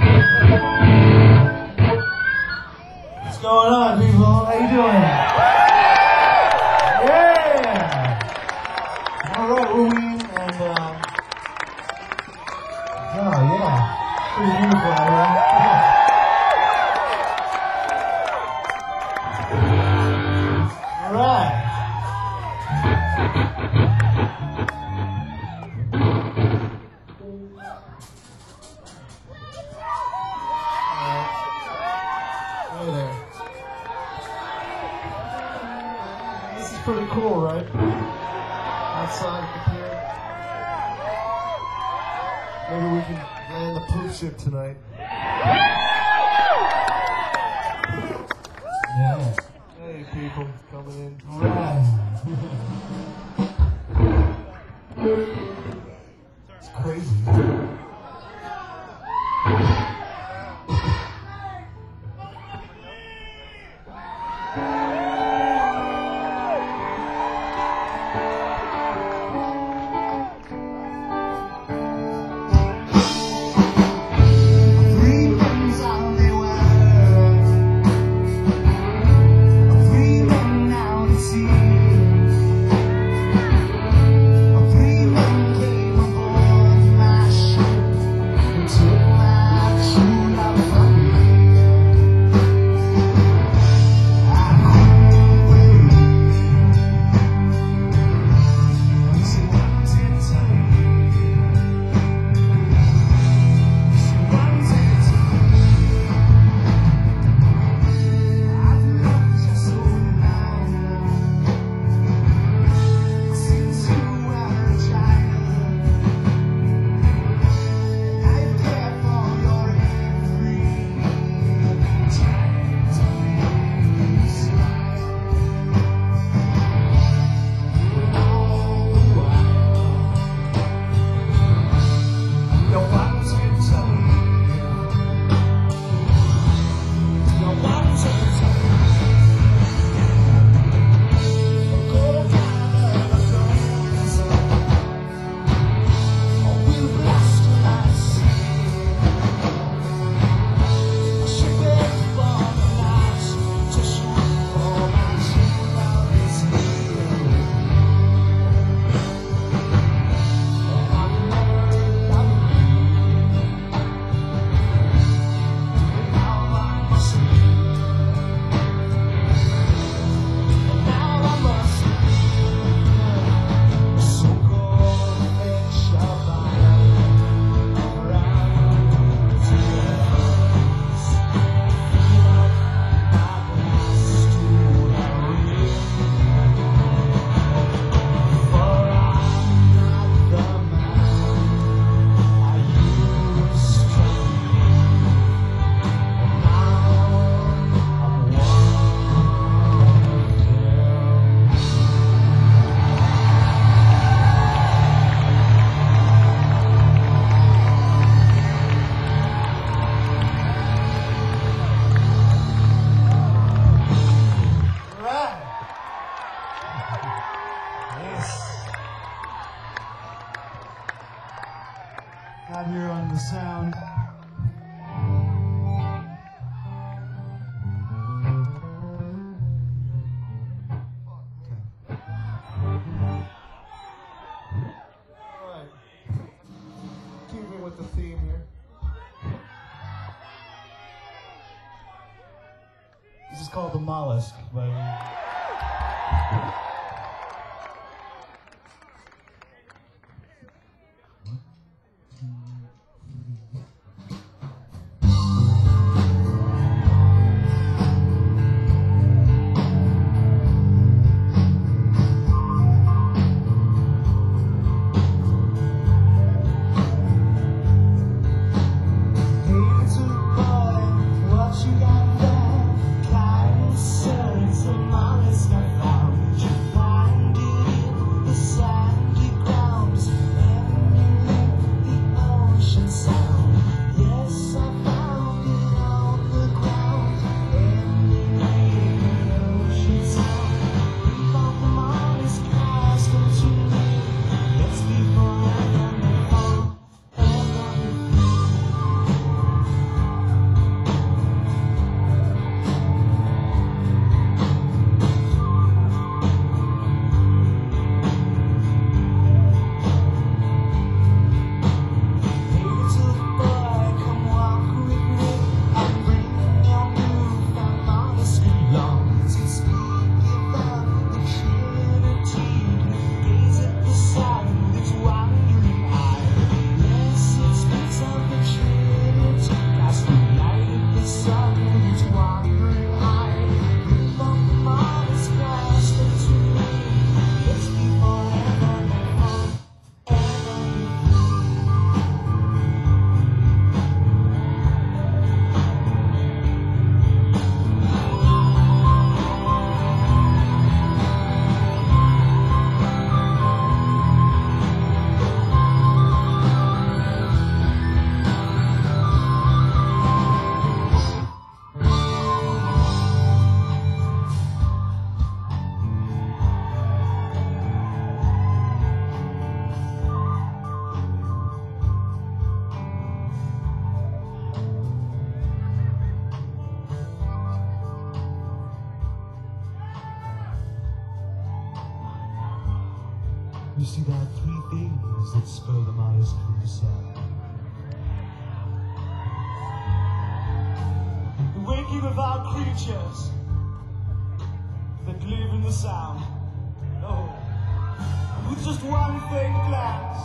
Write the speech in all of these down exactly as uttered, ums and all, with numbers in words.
What's going on, people? How you doing? Yeah! All right, we're Ween, and, um... oh, yeah. Pretty beautiful, right? All right. Hey there. This is pretty cool, right? Outside up here. Maybe we can land the poop ship tonight. Yeah. Hey, people coming in. Right. It's crazy. Out here on the sound. Alright. Keeping with the theme here. This is called The Mollusk by you got that kind of sense of mollusk I found. You see, there are three things that spur the Maya's crusade. The waking of our creatures that live in the sound. Oh, with just one faint glance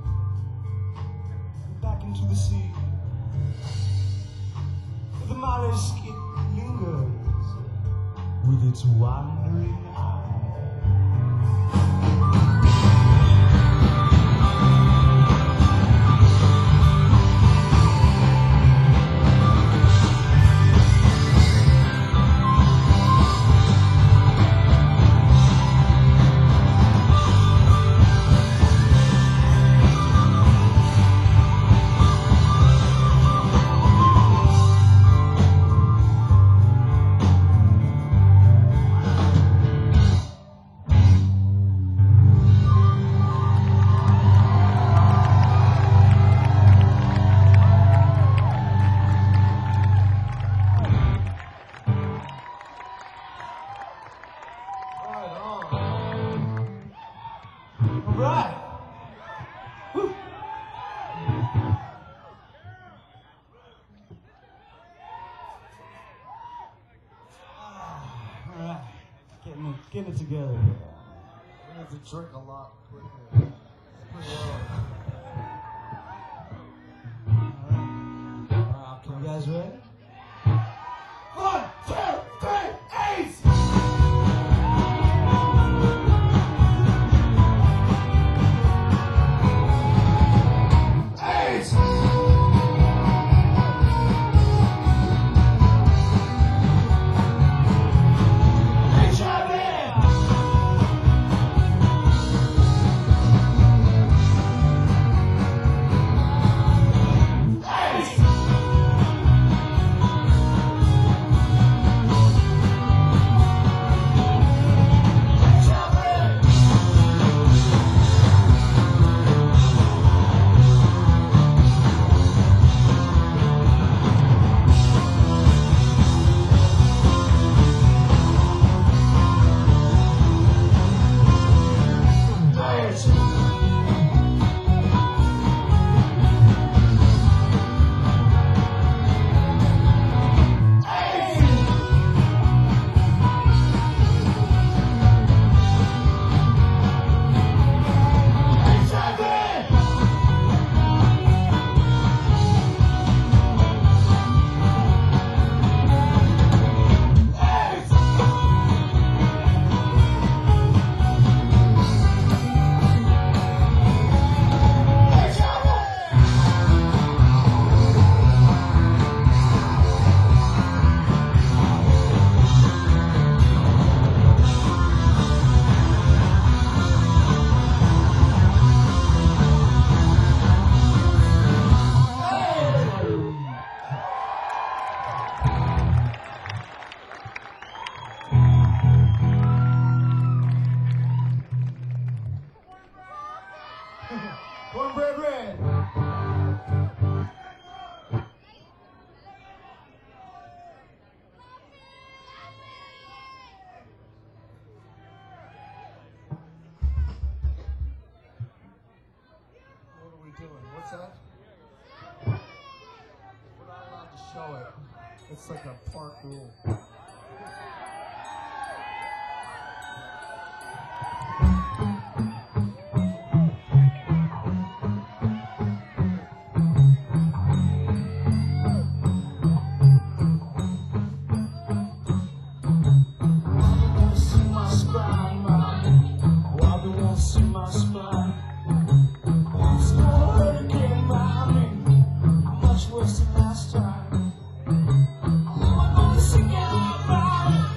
back into the sea, the Maya's it lingers with its wandering eye. Right. Woo. All right. Getting it, getting it together. We have to drink a lot quickly. Pretty early. All right. You guys ready? One, two, three, ace! Cornbread red. What are we doing? What's that? We're not allowed to show it. It's like a park rule. Last time, I'm gonna sing it out loud.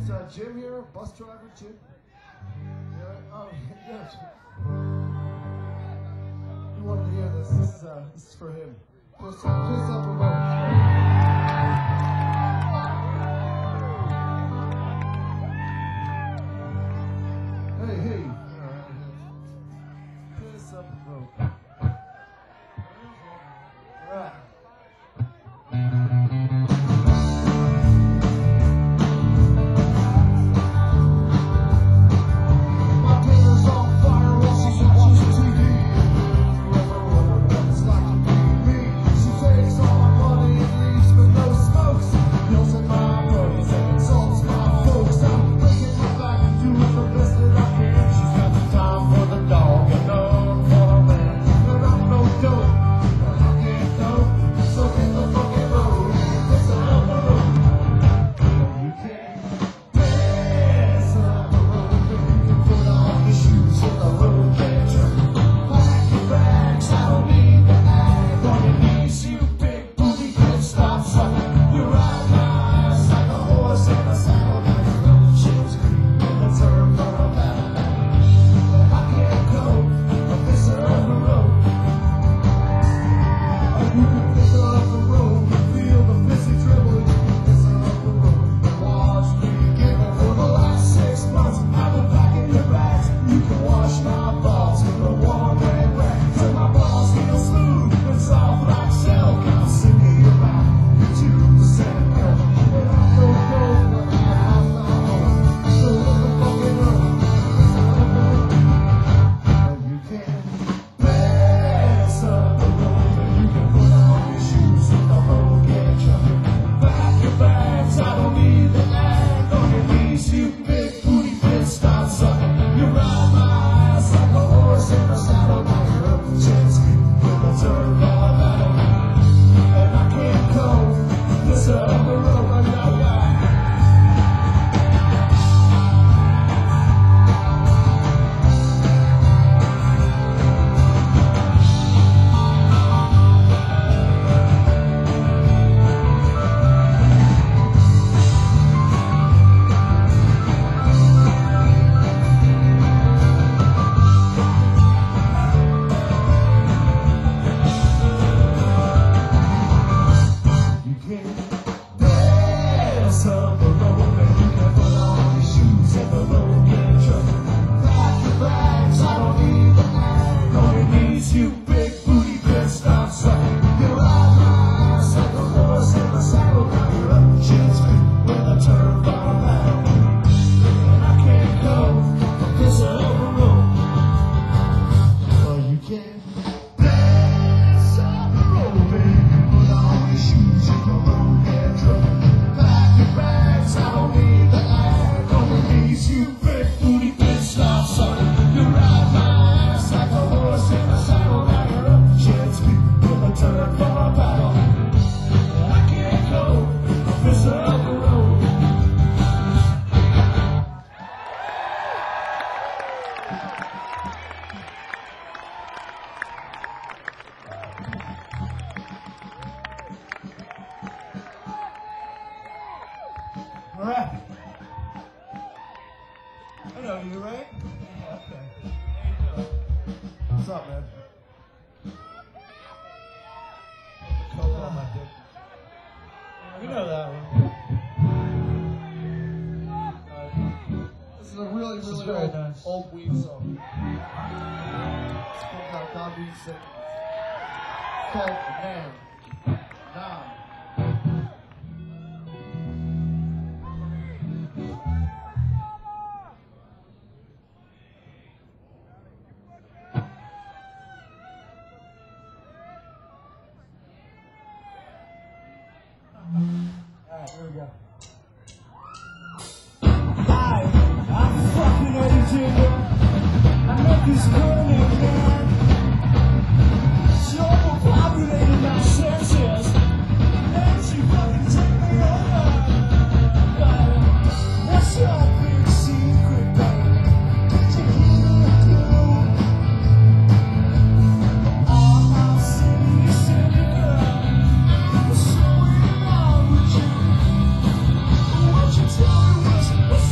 Is uh, Jim here? Bus driver, Jim? Yeah. Oh, yeah. You wanted to hear this. This is, uh, this is for him. Please up the road. Hey, hey. All right. Piss up the road. All right. All right. I know you, right? Yeah, okay. How you doing? What's up, man? Coke on my dick. You know that one. This is a really, This is really very old, nice. old weed song. It's from that God Weed Sick. It's called Man. Now. Alright, here we go. Hi, I'm fucking aging. I met this girl named Nan. She overpopulated my senses. And she fucking took me over. But what's your big secret, baby? To keep you on my city, city girl. I was so in love with you. What you tell me was, what's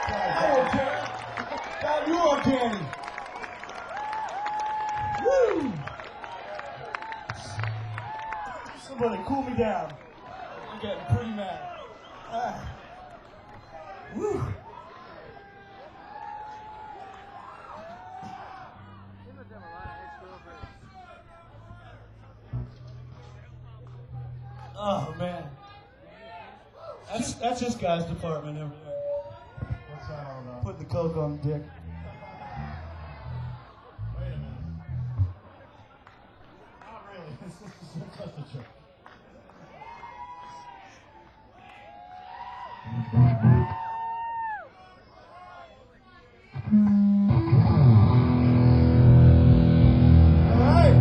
I don't care. God, you are candy. Woo! Somebody cool me down. I'm getting pretty mad. Ah. Woo! Oh man, that's that's this guy's department over there. What's that all about? Putting the coke on the dick. Wait a minute. Not really. This is just a joke. All right.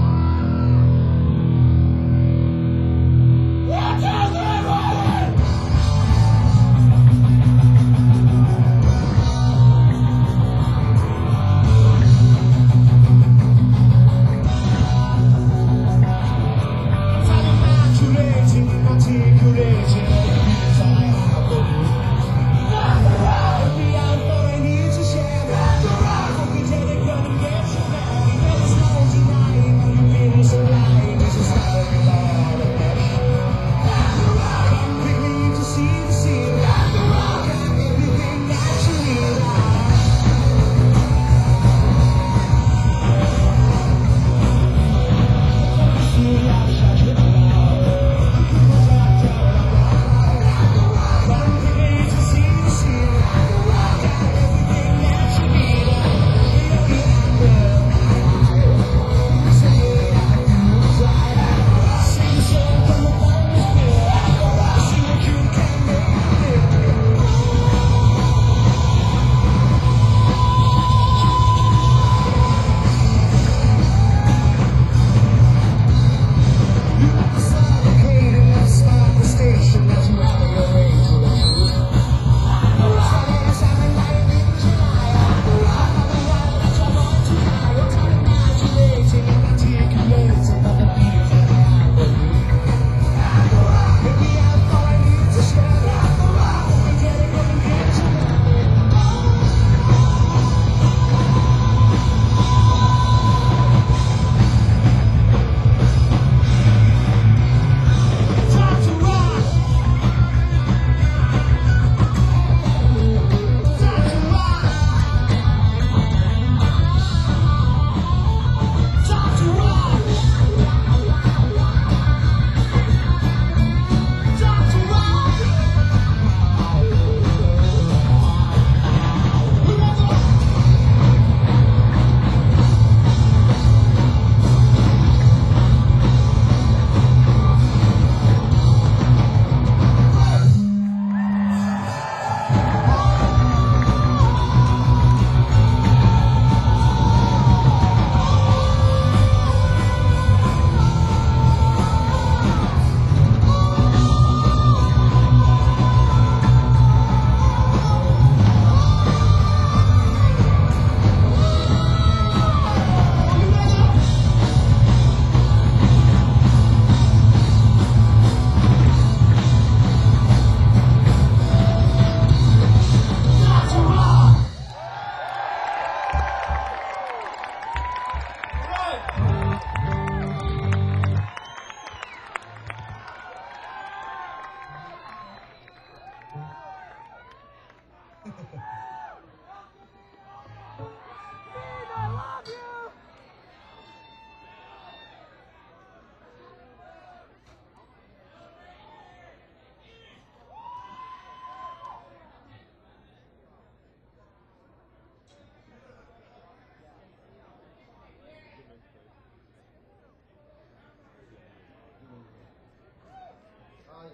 Ah,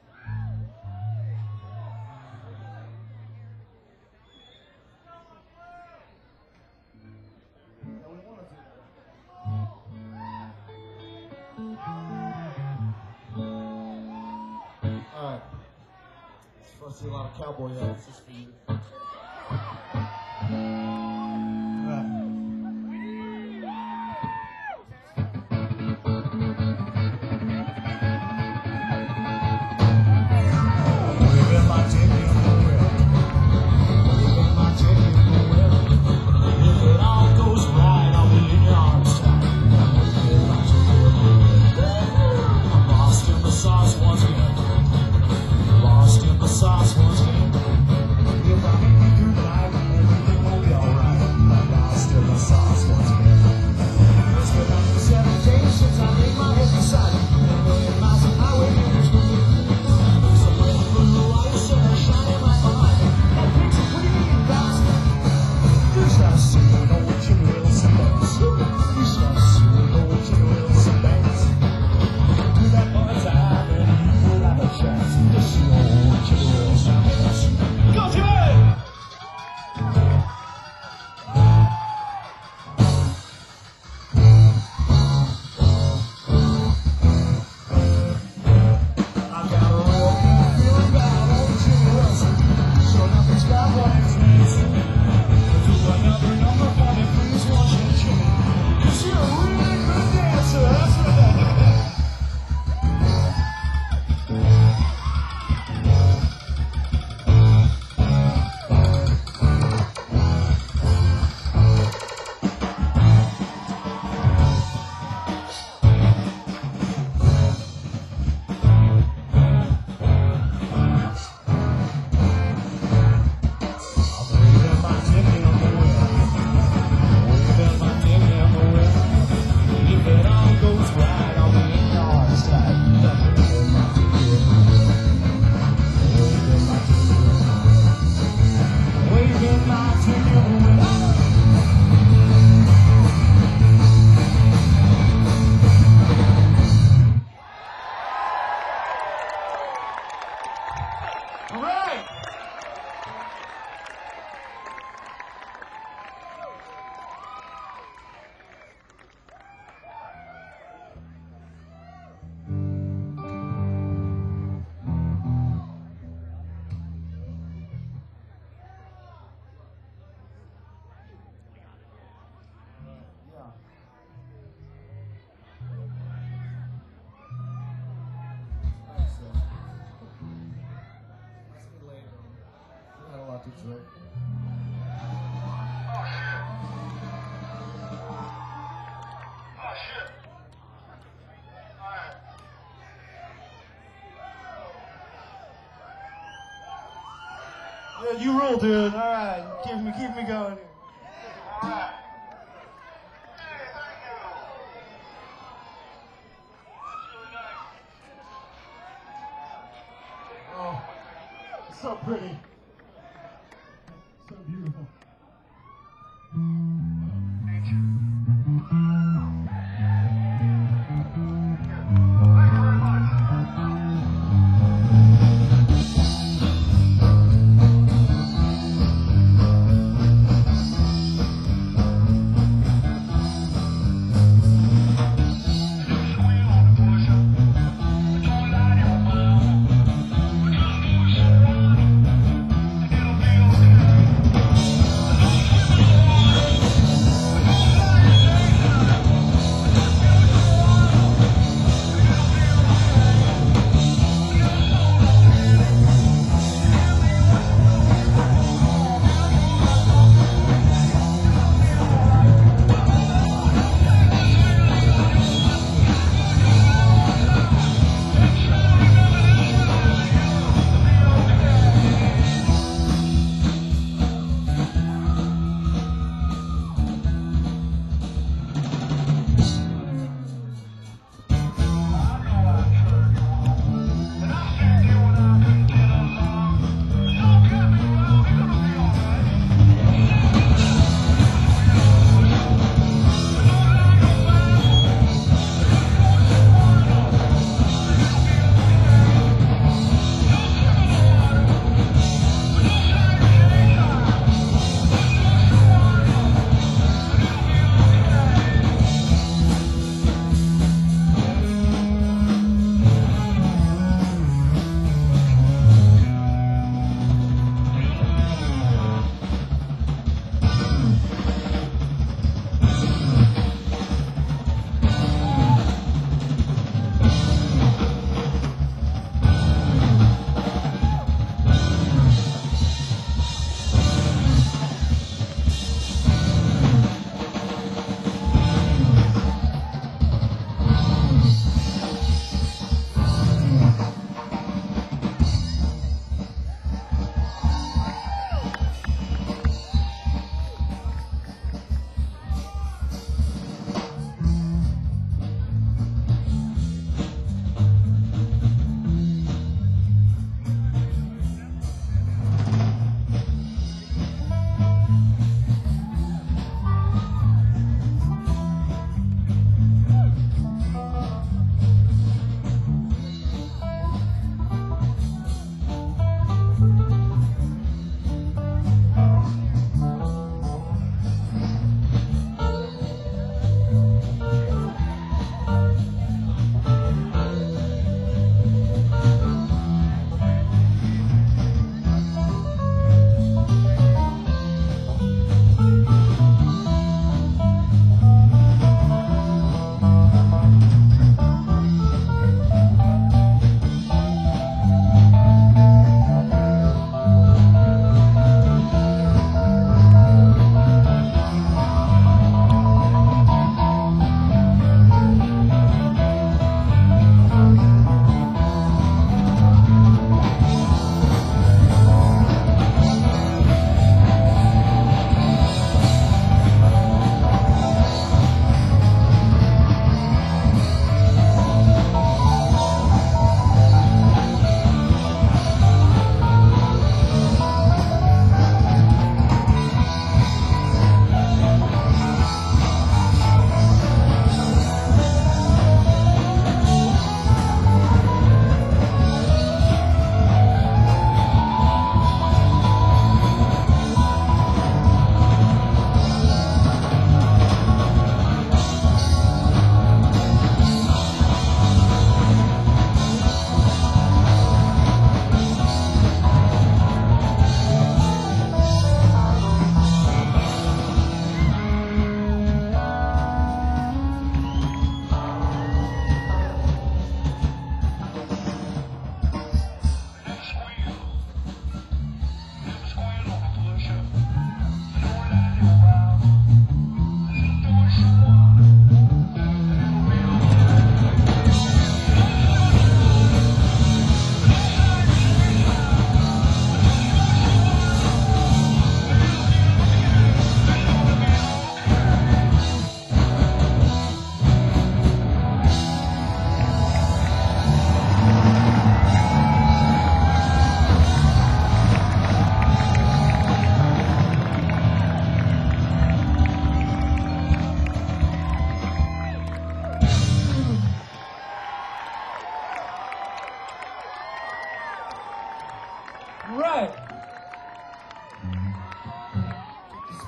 yes. Yeah, we want to do that. All right. It's supposed to be a lot of cowboy acts. This is for you. We've been locked in here. It's right. Oh shit. Alright. Yeah, you rule, dude. All right, keep me, keep me going. Alright. Hey, thank you. That's really nice. Oh, so pretty, so beautiful. Thank you. Thank you very much. Don't lie to your mama. Just do it.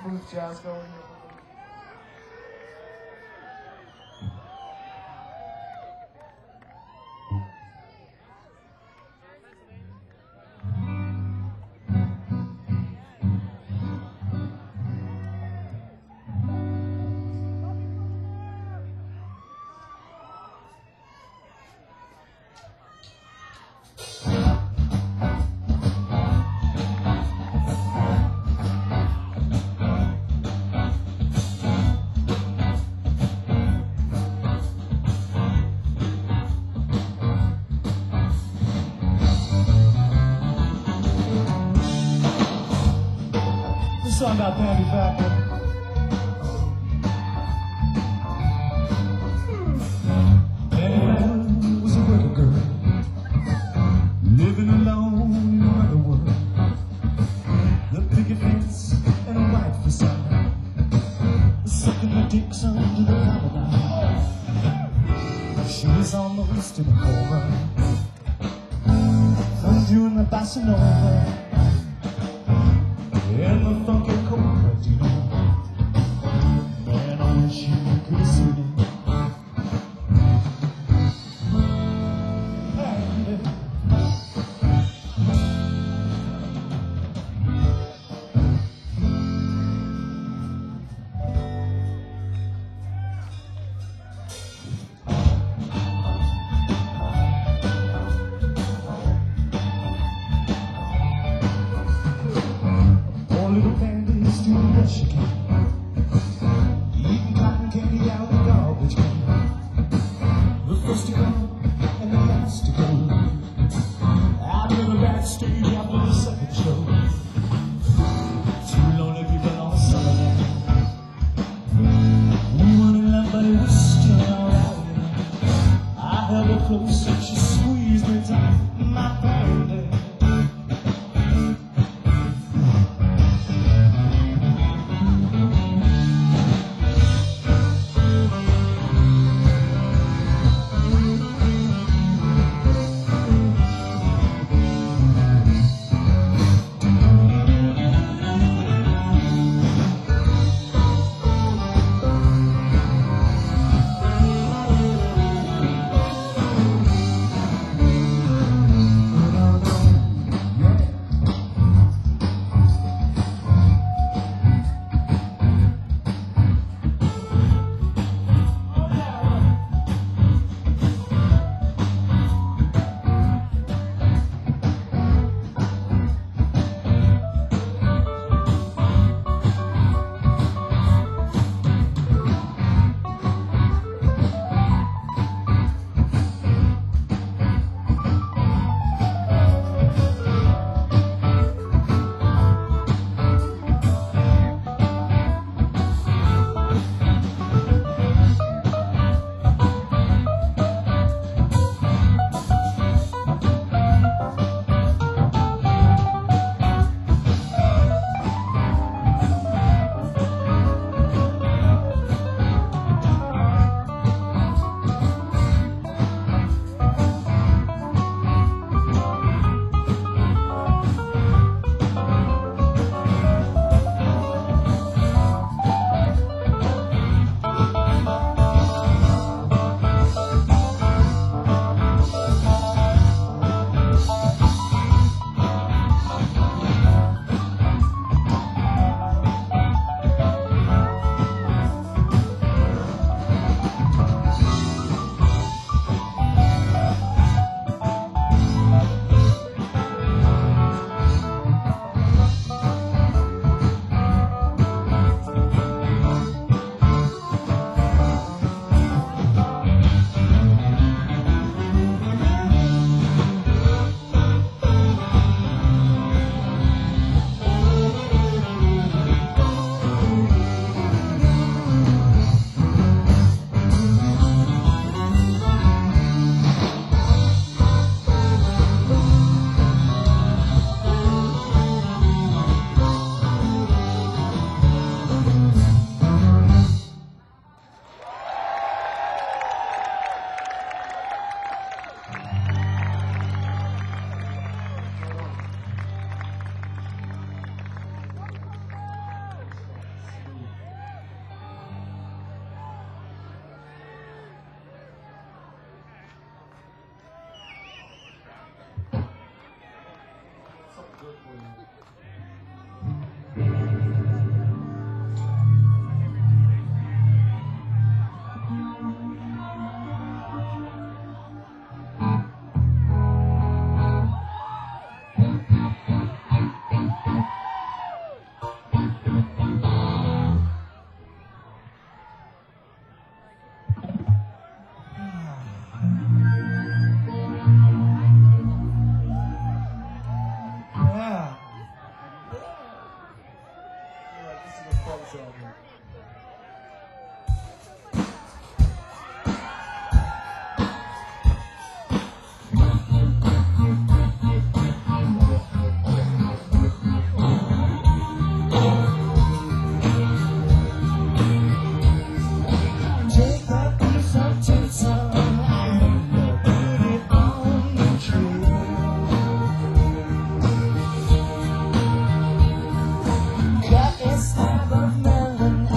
smooth jazz going here. This song about Pammy Factor. Pammy was a working girl, living alone in another world. The picket fence and a white facade, sucking her dicks under the paradise. She was almost in a coma, from doing the bossa nova. In the funky chords, you know, man, I wish you could have seen it. Little Pandy's doing what she can, eating cotton candy out of the garbage can. The first to go and the last to go, out of the backstage after the second show. Two lonely people on a summer night. We weren't in love, but it was still alright. I held her close and she squeezed me tight, my baby. German. Take a piece of tinsel and put it on the tree. Cut a slab of melon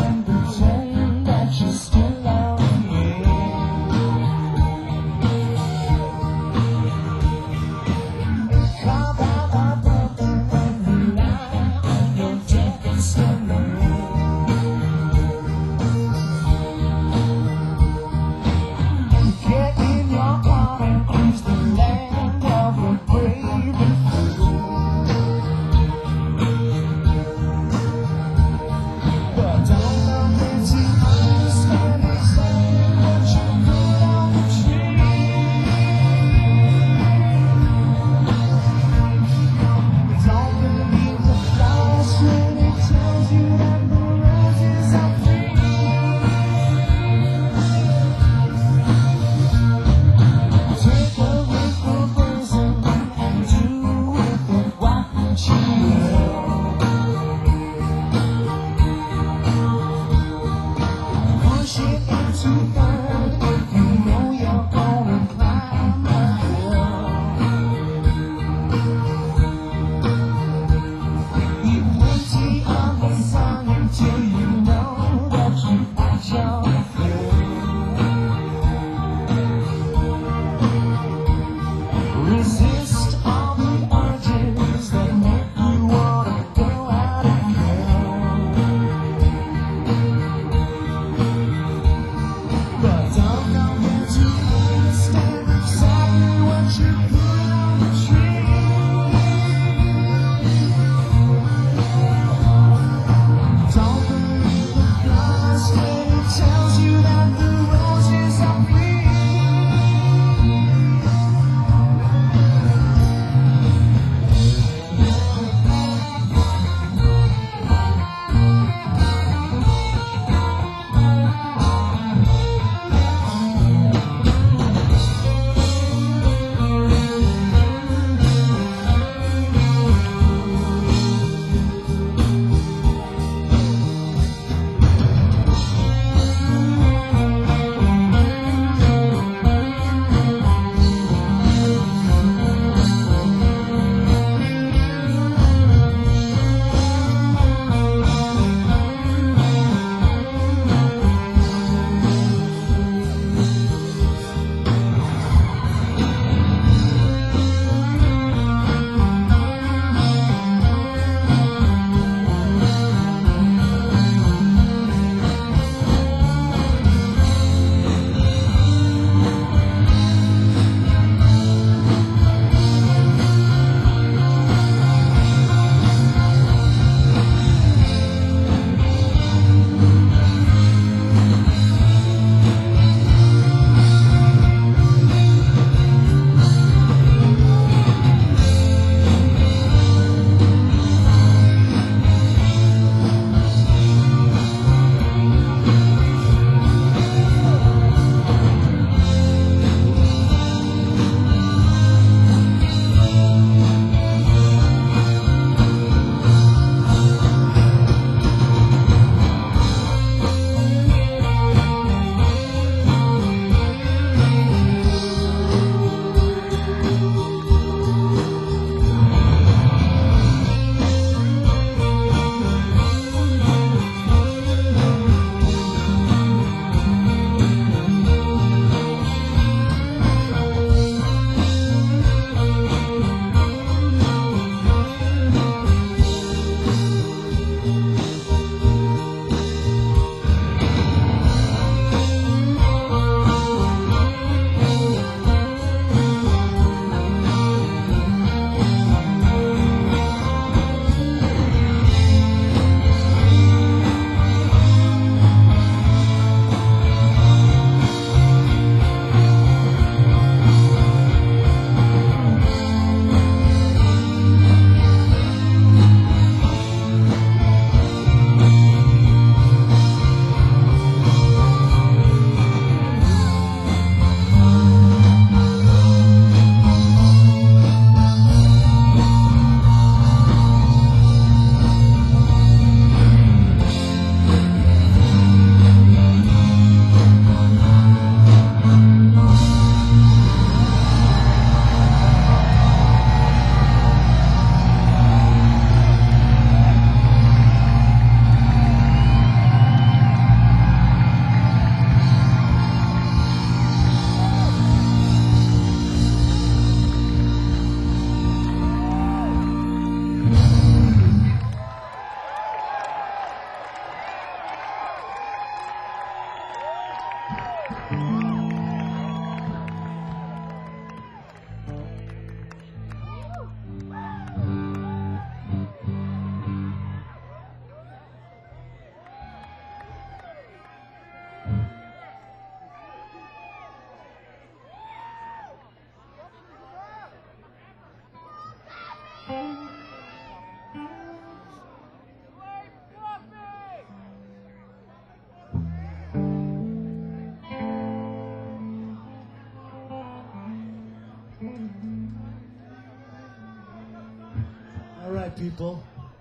people.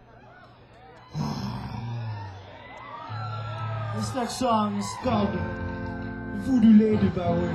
This next song is called Voodoo Lady Bowie.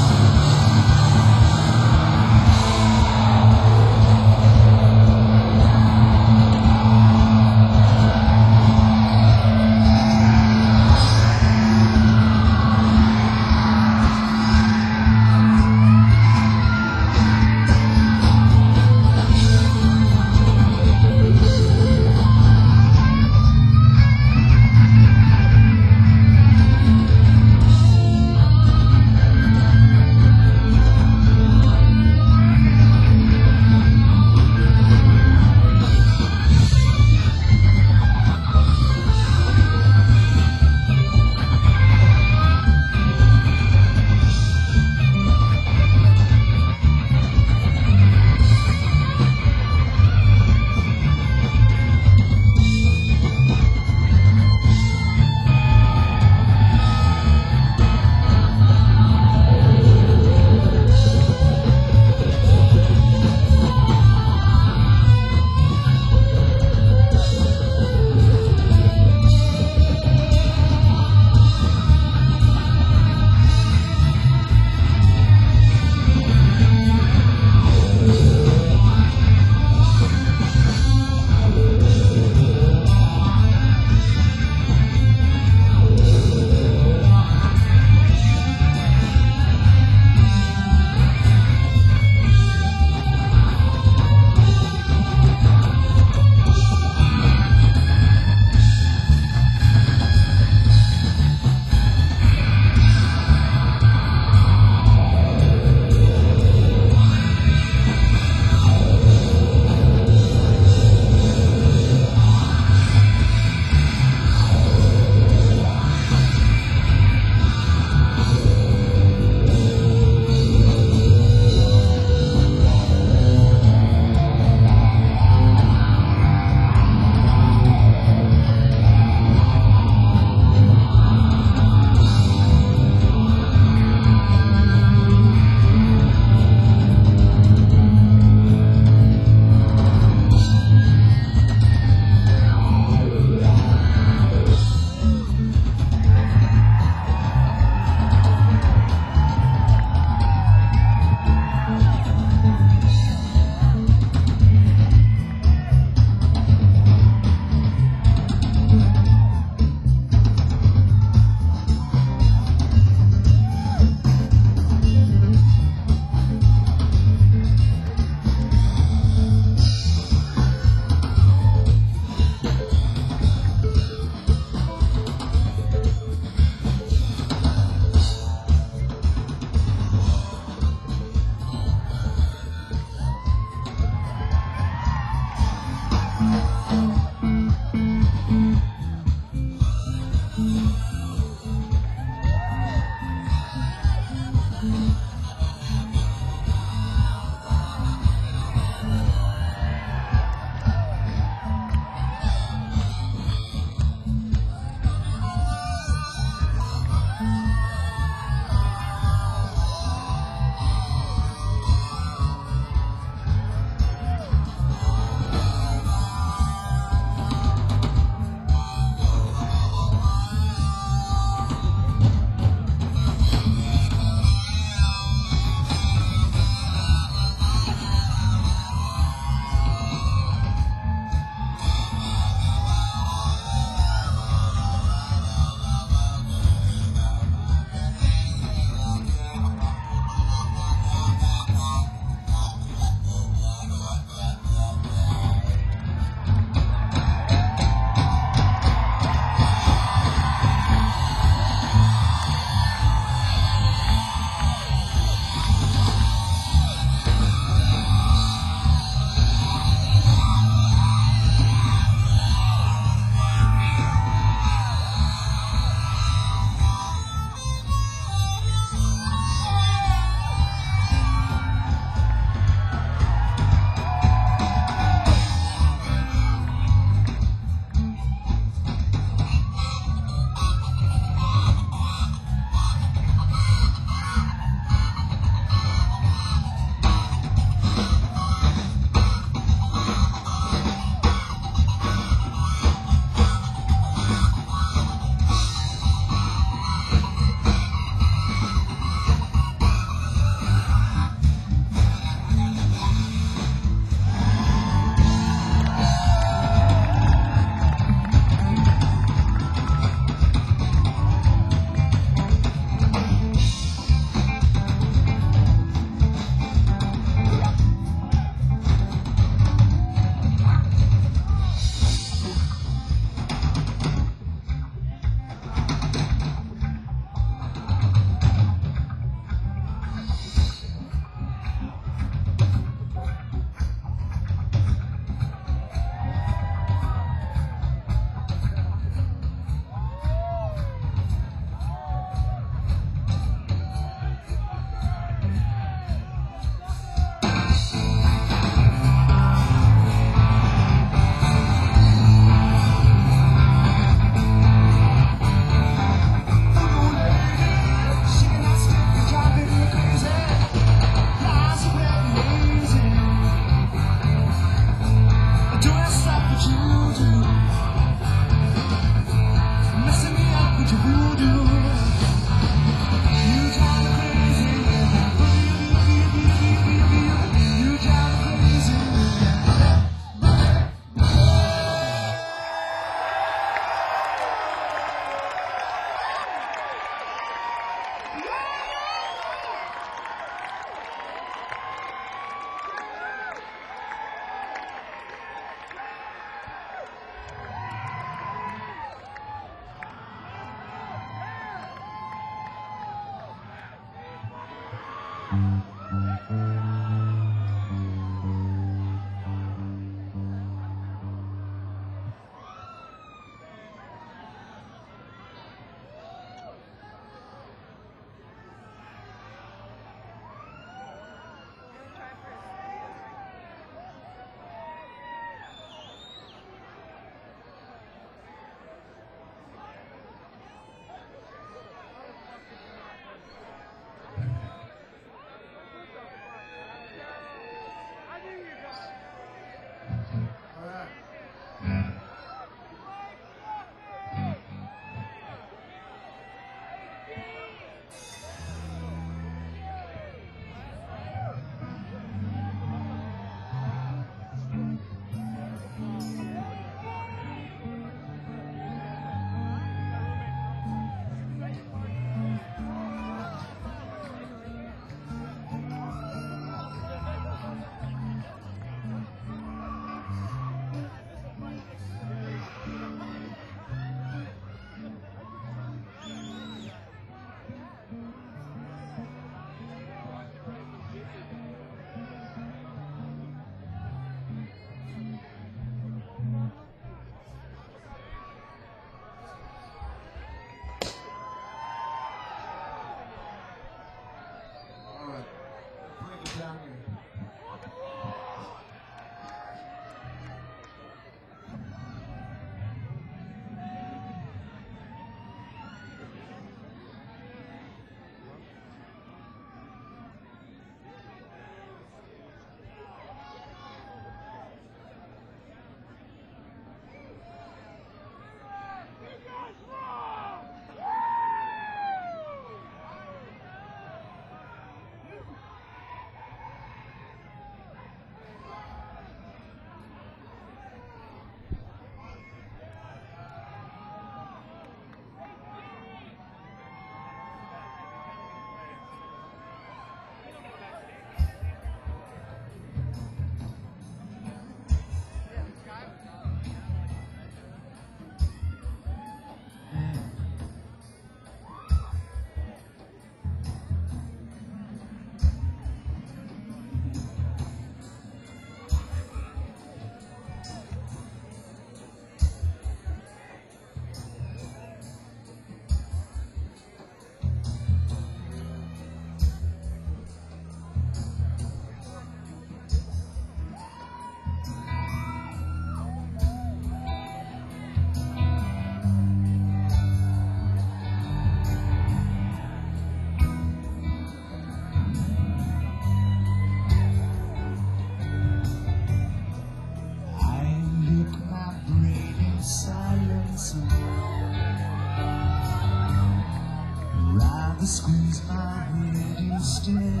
Rather squeeze my head instead.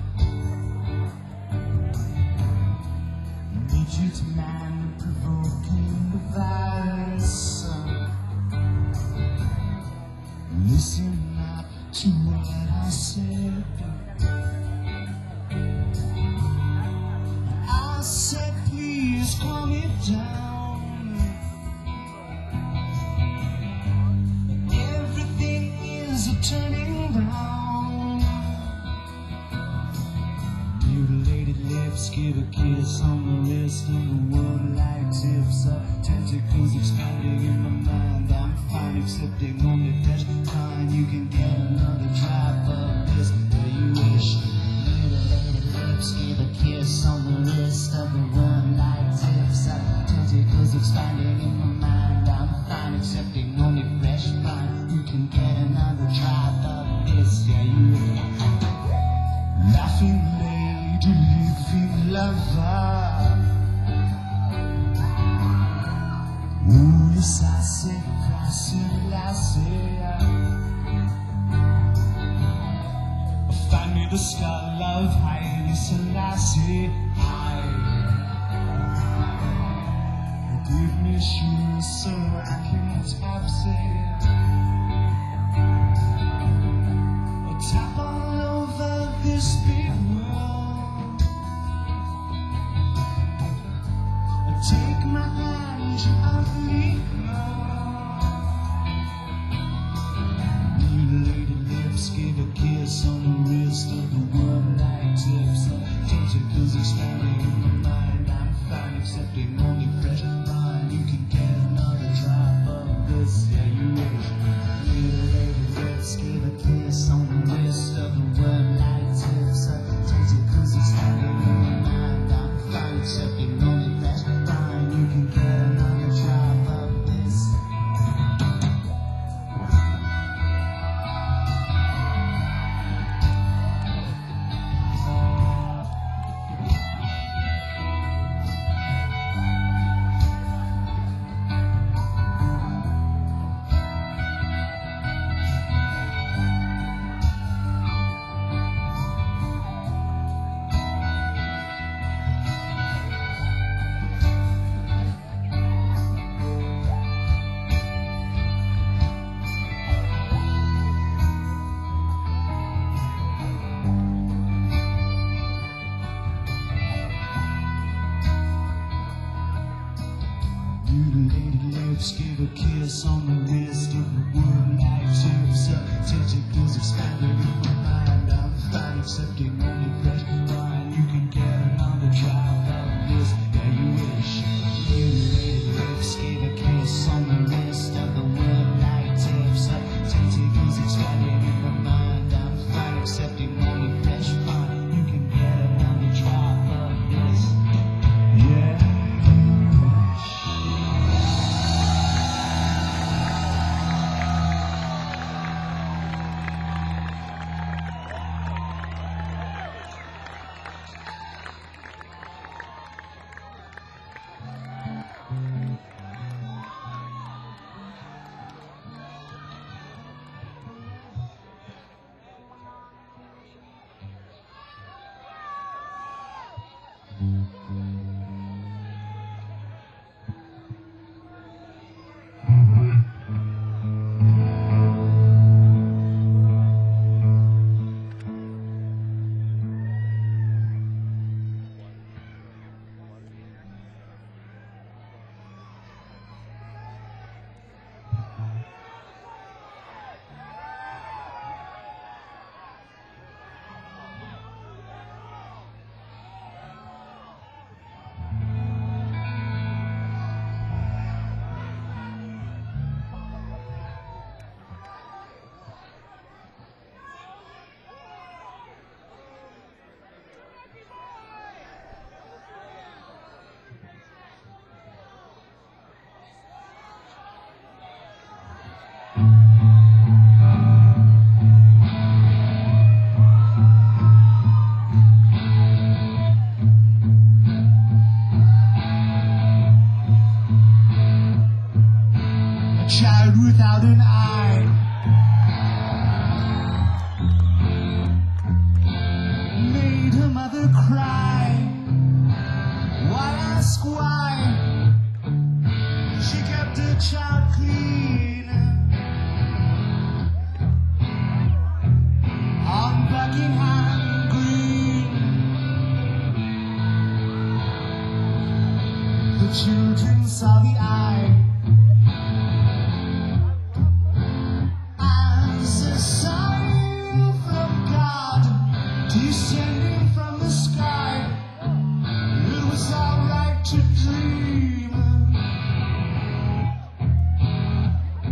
Need you to mind provoking device. Listen up to what I said. I said please calm it down. Turning round, mutilated lips, give a kiss on the wrist, and the world like tips up, tentacles expanding in my mind. I'm fine accepting only fresh kind. You can get another drop of this, where you wish. Mutilated lips, give a kiss on the wrist, of the world like tips up, tentacles expanding in my mind. I'm fine accepting only fresh kind. You can get another drop of this, yeah, you will. Laughing lady, living lover. Ooh, yes, I say, I say, I say. Find me the skull of Haile Selassie. I give me shoes so I can tap say. Tap all over this big world. Take my hand, you ugly girl. Mutilated lips, give a kiss on the wrist of the world. lips, give a kiss on the wrist of the wood light tips up. Tentacles expanded in my mind. I'm fine accepting only fresh wine. You can get another trial of this. Yeah, you wish. Mutilated lips, give a kiss on the wrist of the wood light tips up. Tentacles expanded in my mind. I'm fine accepting only fresh wine. You can get another trial of this. Yeah. Child without an eye, made her mother cry. Why ask why? She kept her child clean on Buckingham Green. The children saw the eye descending from the sky. It was alright to dream.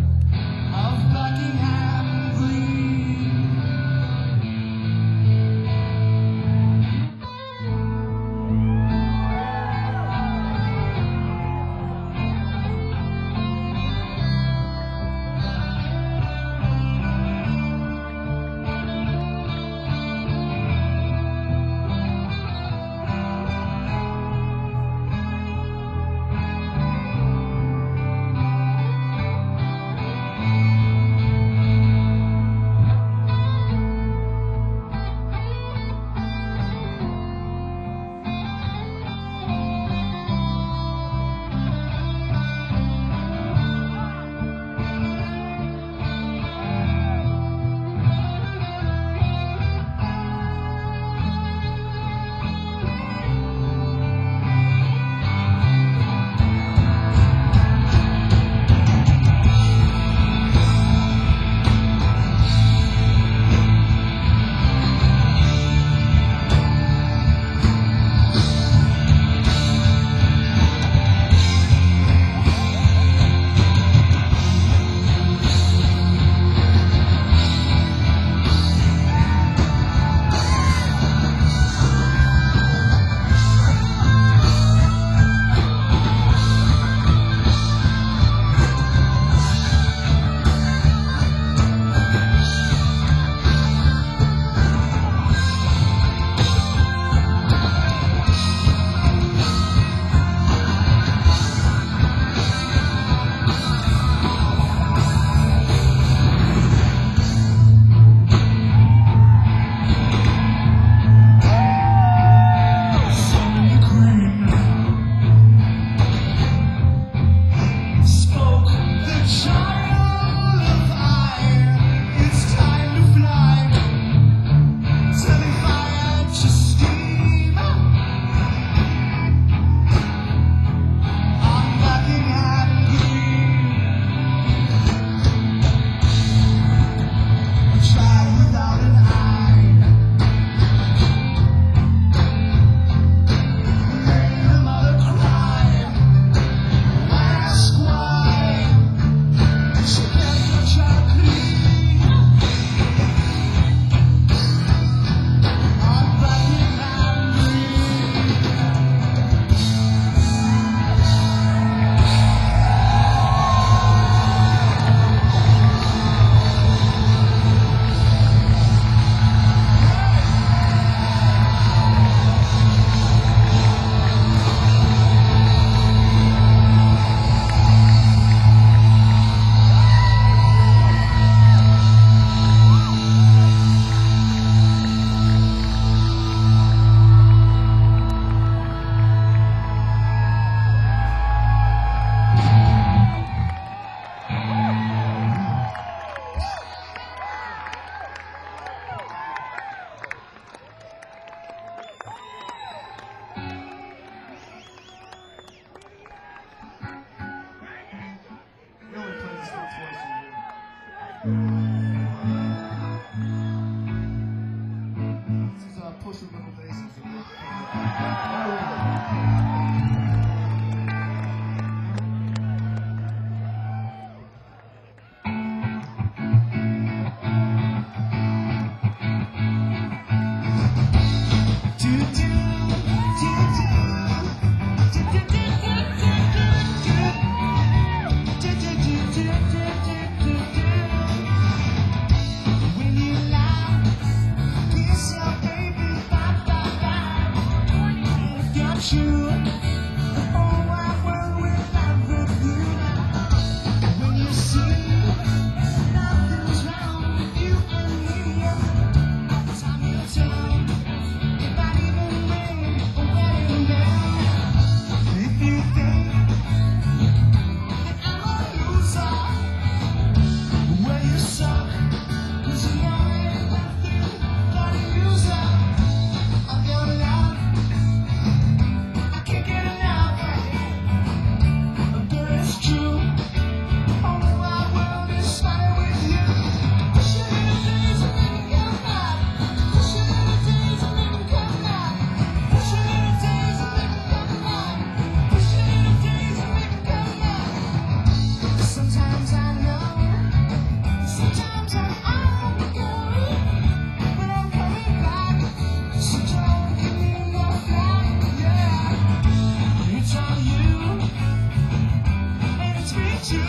about you.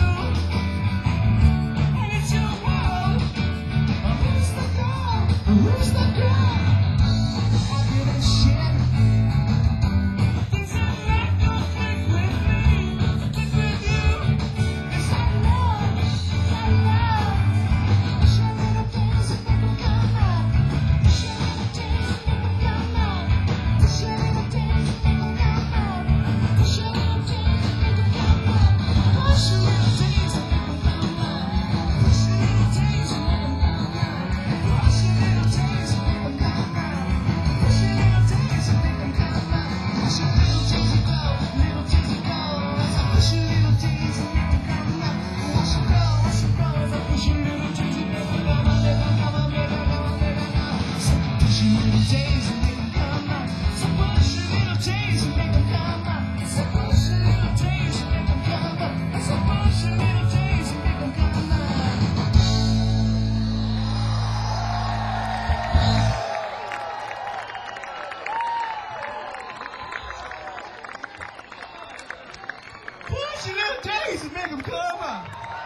And it's your world. Who's the girl? Who's the girl? I give a shit. This is not your thing with me. It's with you. It's that love. That love. Show me the things that make them come out. Show me the things that make them come out. Show me the things that make them come out. Show me the things that make them come out. Show me the things that make them come out. Show me the things that make them come out. Show me the things that make them come out. Show me the things that make them come out. Push your little things and go, little things and go. Push your little things and make them come out. Wash it go, wash it go. Push your little things and make them come out. Make them come out, make them come out, make them come out. So push your little things and make them come out. So push your little things and make them come out. So push your little things and make them come out. So push your little things and make them come out. Push your little days and make them come out.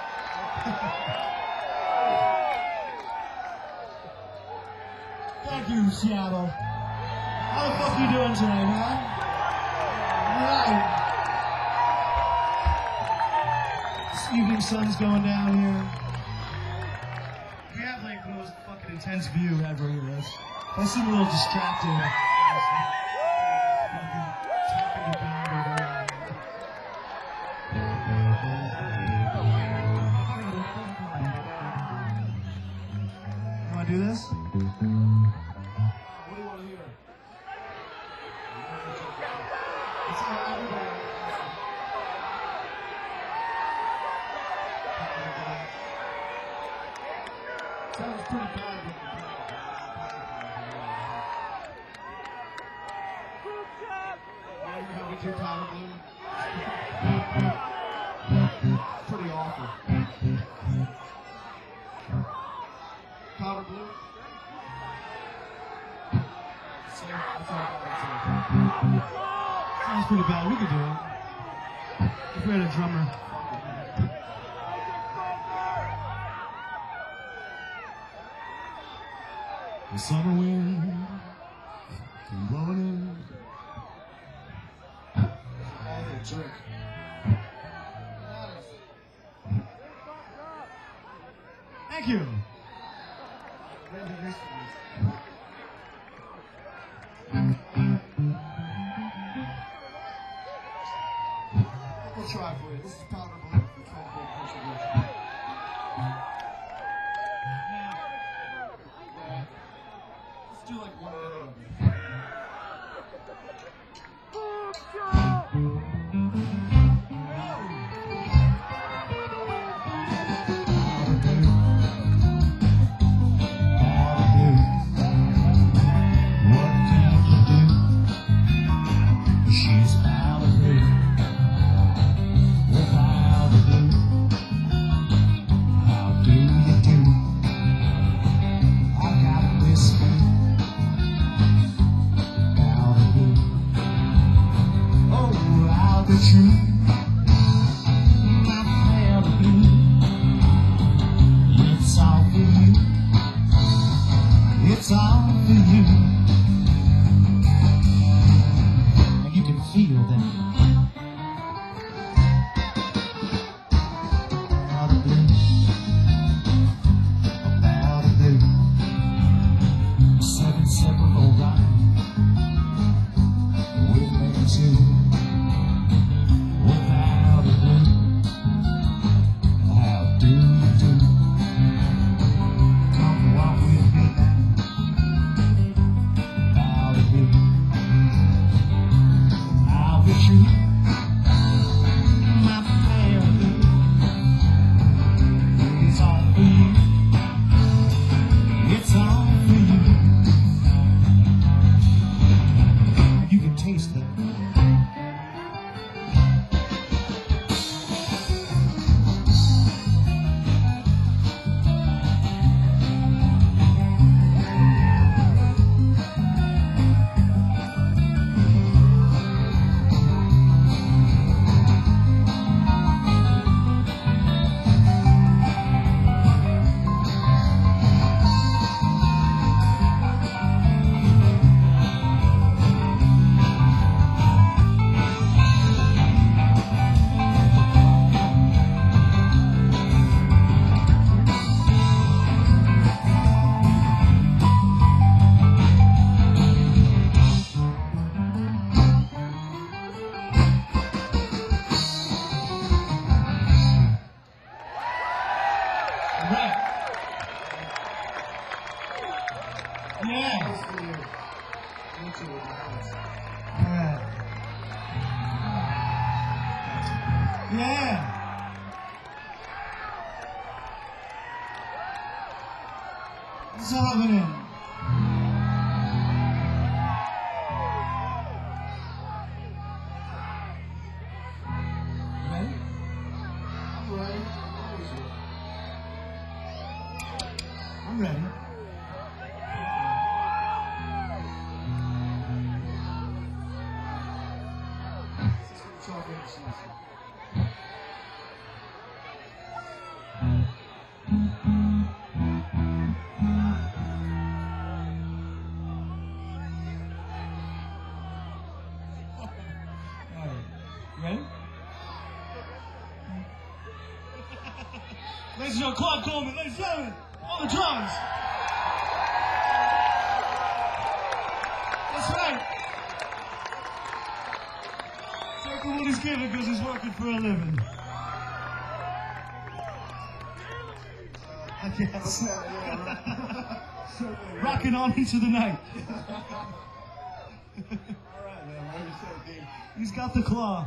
Thank you, Seattle. How the fuck you doing tonight, huh? Alright. This evening sun's going down here. We have like the most fucking intense view ever here. That's- I seem a little distracted. Fucking talking to band over there. You wanna do this? What do you want to hear? It's all everybody. Sounds pretty bad. Yeah, you have a two powder blue. Pretty awful. Powder blue. So, that's all I gotta Sounds pretty bad. We could do it. If we had a drummer. The summer wind came blowing in. say. Awful drink. Thank you. Randy Houston. We'll try for you. This is Powder Blue. It's not a big contribution. Let's do like one minute of it. All I do Right. Yeah. Nice to meet you. You too. Alright. Yeah. What's happening? Ready? I'm ready. I'm ready. Chocolate cheese. Alright. Ready? Ladies and gentlemen, Claude Coleman, ladies and gentlemen, on the drums. That's right. Taking what he's given because he's working for a living. I guess. Yeah, right. Rocking on into the night. All right, man. Whatever you say, Dave. He's got the claw.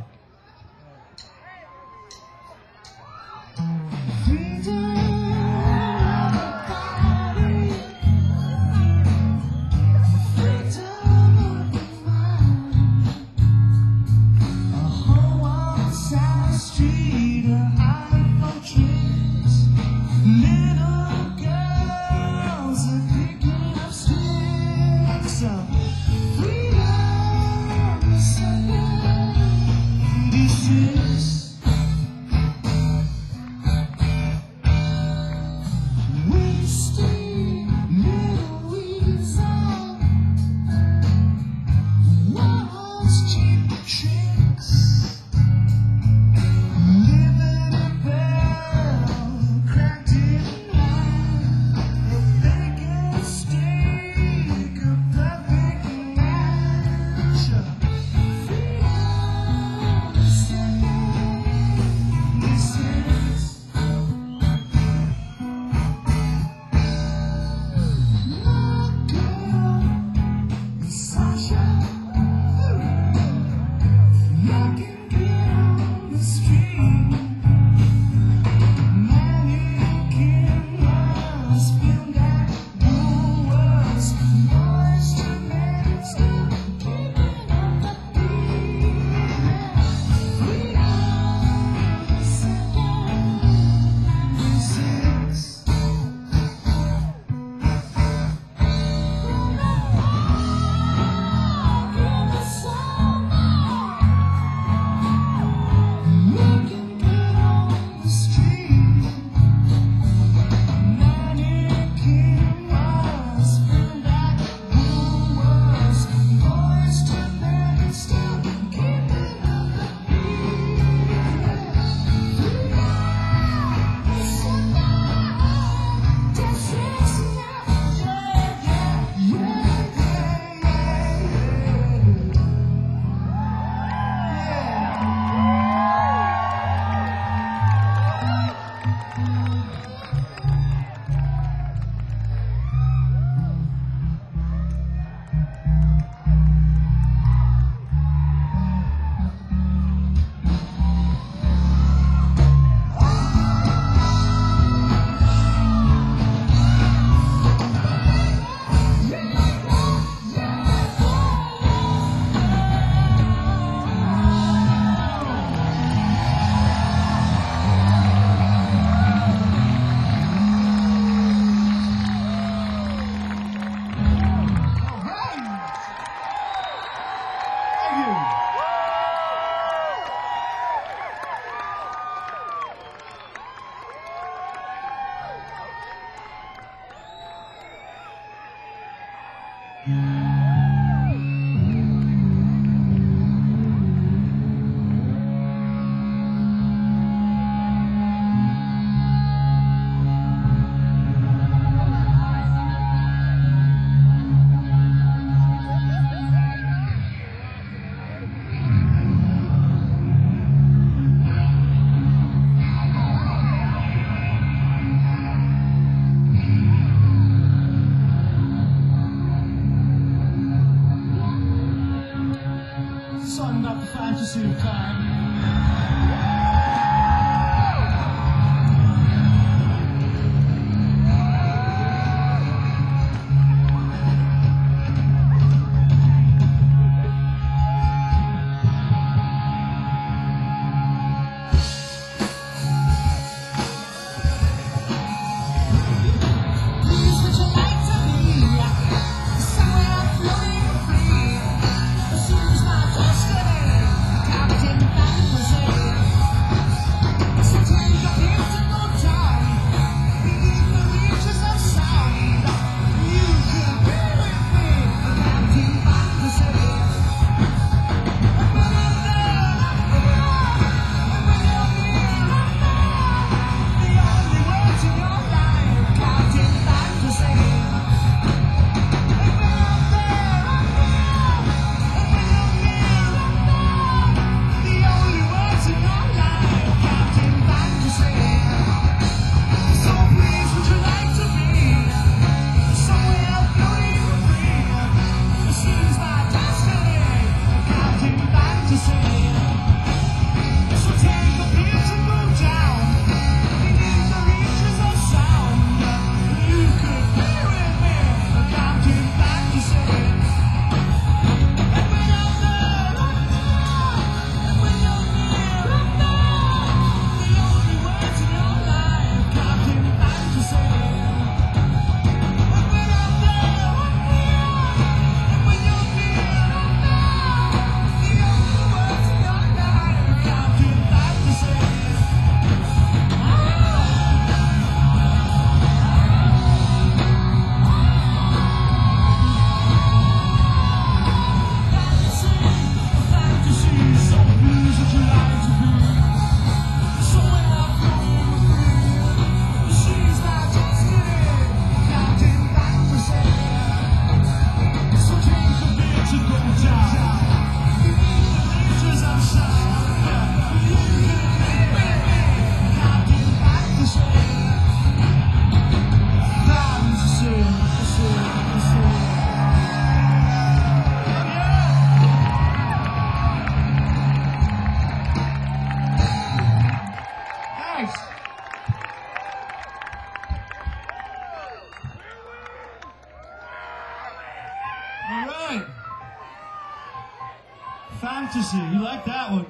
Ecstasy. You like that one?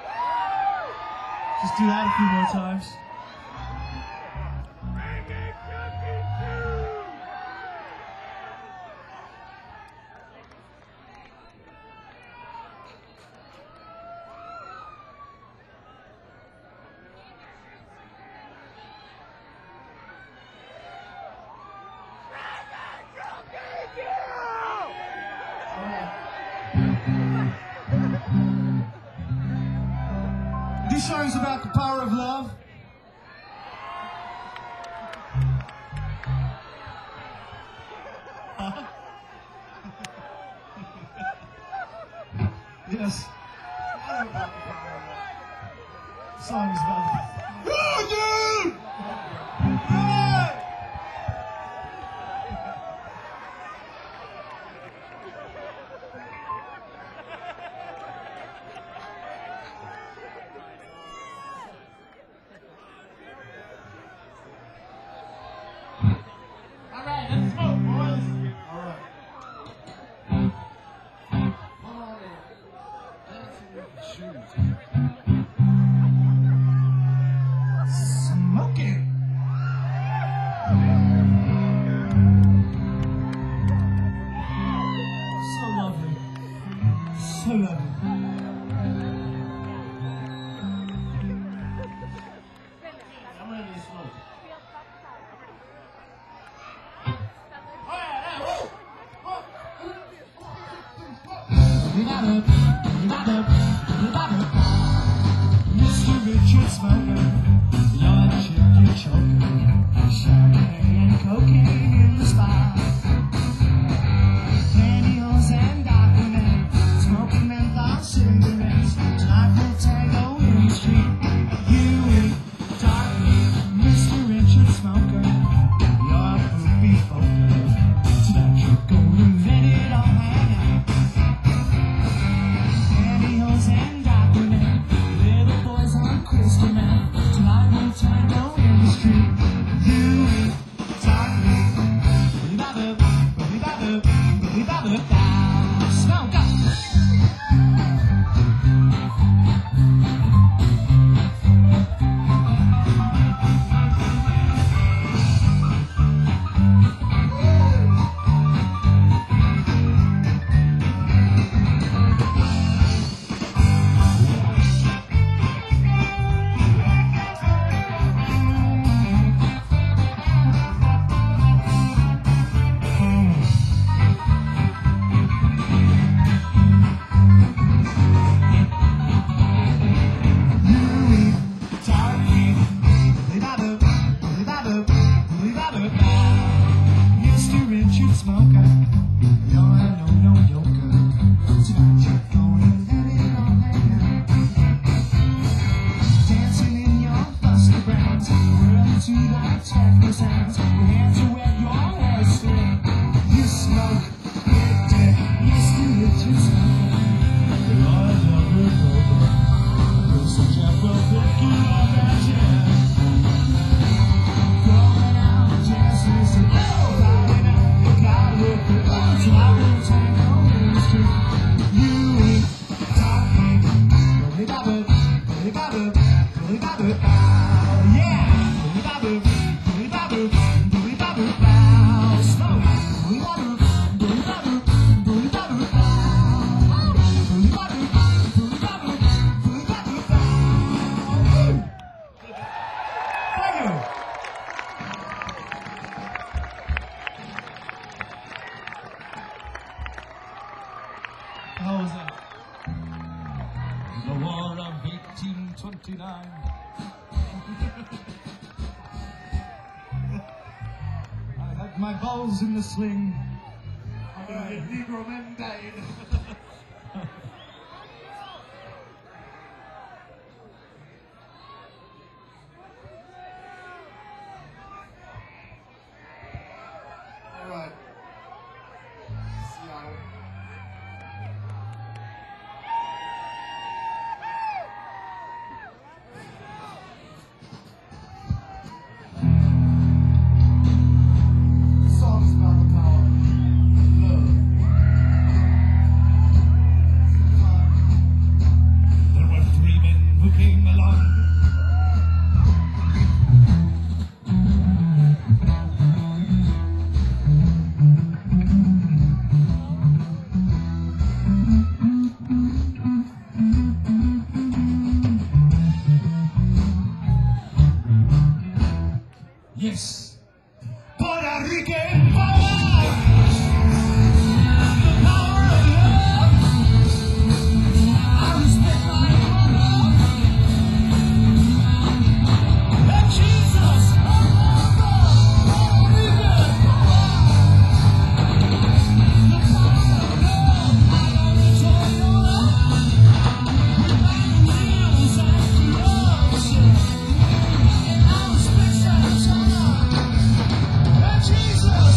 Just do that a few more times. This song's about the power of love. Huh? Yes. I don't know about the power of love. The song is about Oh, dude! Hey! All right, let's smoke, boys. All right. Come on in. Dancing with the shoes. Smoking. So lovely. So lovely. I'm ready to smoke. Mister Richard Smoker, you're a chicken choker, champagne and cocaine in the spot. Pantyhose and Aquaman, smoking menthol cigarettes. Tonight we'll tango in the street. You eat dark meat, Mister Richard Smoker, you're a poopy poker. Tonight you're gonna let it all hang out. Pantyhose and Aquaman, little boys on crystal meth. Tonight we'll tango in the street. You eat dark meat, booty-ba-boo, booty-ba-boo, booty-ba-boo-ba. Smoke up. Mister Richard Smoker, you're a no-no yoker. Tonight you're gonna let it all hang out. Dancing in your Buster Browns, whirling to that techno sounds. Your hands are wet, your hair is slick. You smoke big dick, Mister Richard Smoker. You're a lover poker. You're such a perfect on that chair. Going out, dancing, so go, riding out, gotta look good. So I will tango in the street. You eat dark meat, booty-ba-boo, booty-ba-boo, booty-ba-boo, bow. Yeah, booty-ba-boo, booty-ba-boo, booty-ba-boo, bow. Smoke, booty-ba-boo, booty-ba-boo, booty-ba-boo, bow. Booty-ba-boo, booty-ba-boo, booty-ba-boo, bow. Thank you. How was that? The War of eighteen twenty-nine. I had my balls in the sling. All right, Negro men died. All right. Seattle. The song is about the power of love. Yes. Puerto Rican power. The power of love. I respect my mother. And Jesus, Puerto Rican power. The power of love. I love the Toyota. We buy wheels and gloves. And I respect Santana. And Jesus,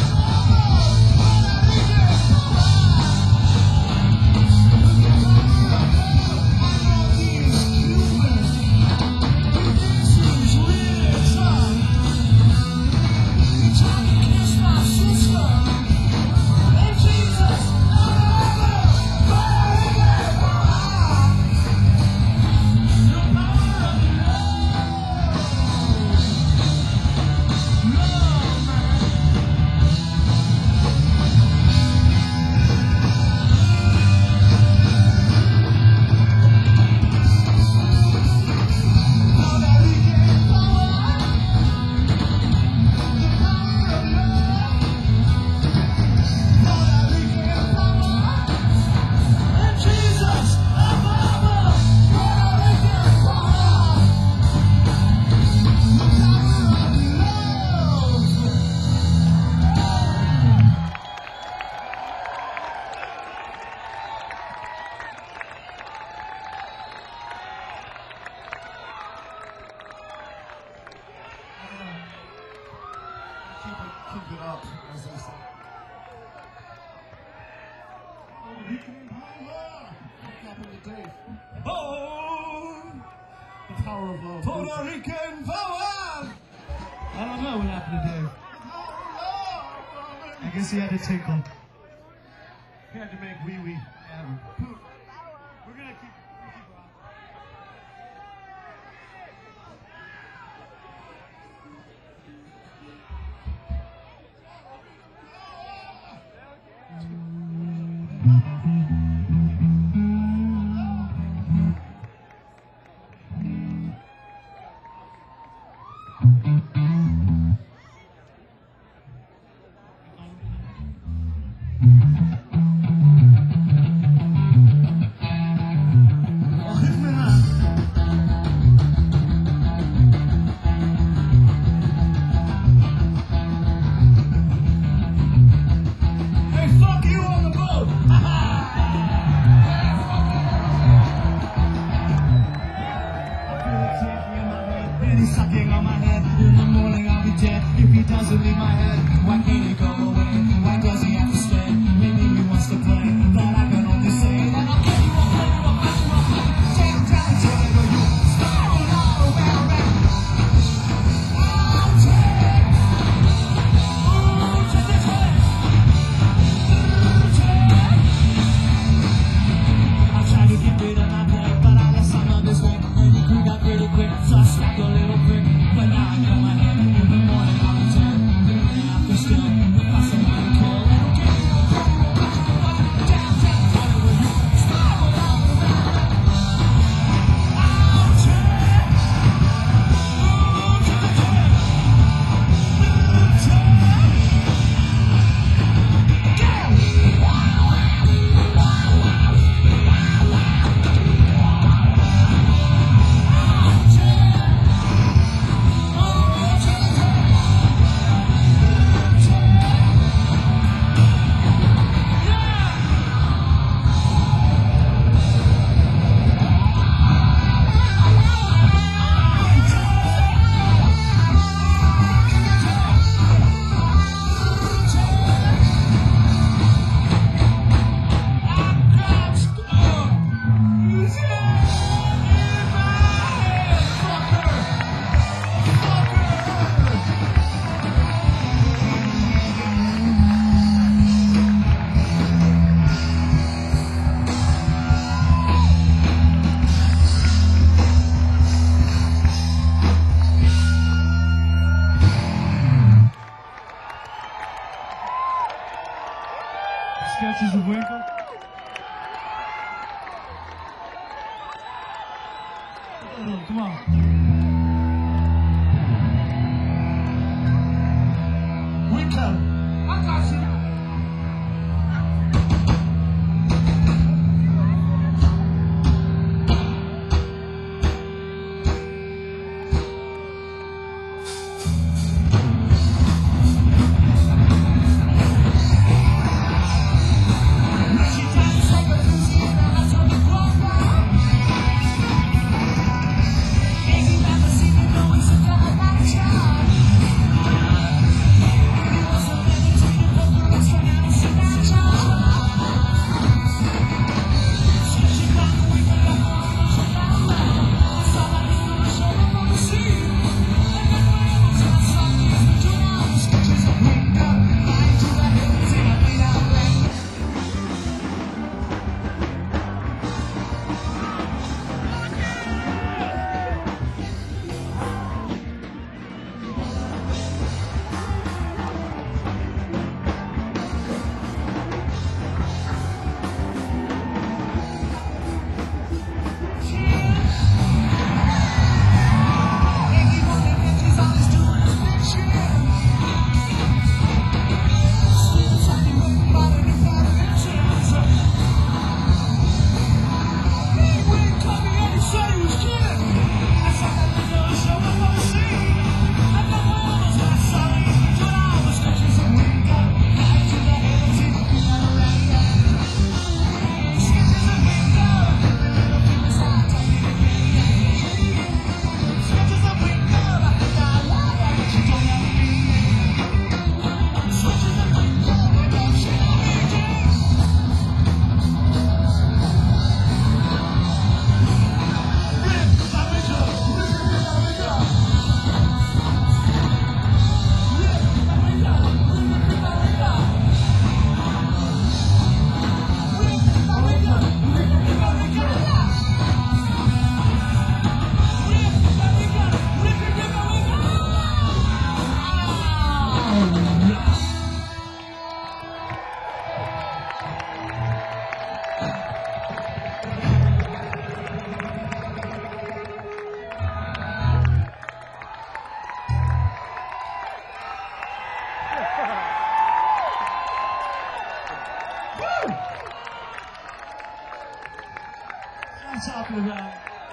Keep it, keep it up, as they say. Puerto Rican power. What happened to Dave? oh, The power of love. Puerto Rican power. I don't know what happened to Dave. I guess he had to tinkle. He had to make wee wee. Yeah. We're gonna keep. We'll keep rocking. Oh, hit me now. Hey, fuck you on the boat. And he's sucking on my head. In the morning I'll be dead. If he doesn't leave my head, why can't he go away? Why does he have to stay? Maybe he wants to play, but I can only say that I'll get you up, get you up, get you up. Damn, damn, damn, will you stop all around me? I'll take. Ooh, take it, take. Ooh, take. I tried to get rid of my play, but I let some others win. And you grew up pretty quick, so I snapped a little prick. But now I got my head in the morning, I'll be dead. And I can still find someone to kill. And I'll get you up, get you up, get you up. Down, down, down, will you stop all around? I'll take. Ooh, take it, take. Ooh, take. Sketches of Winkle. Oh, come on. talking about.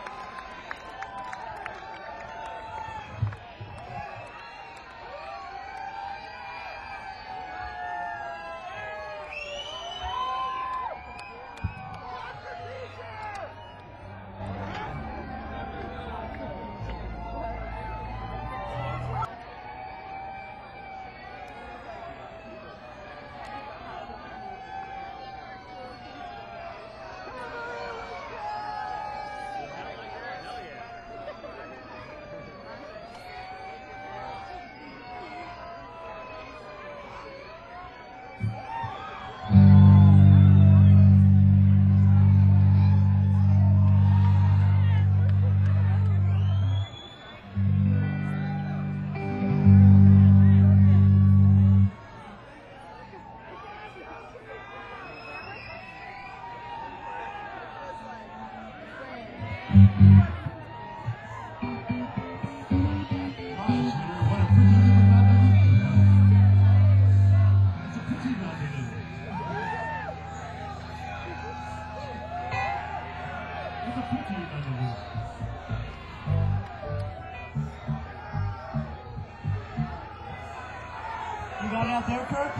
You got it out there, Kirk?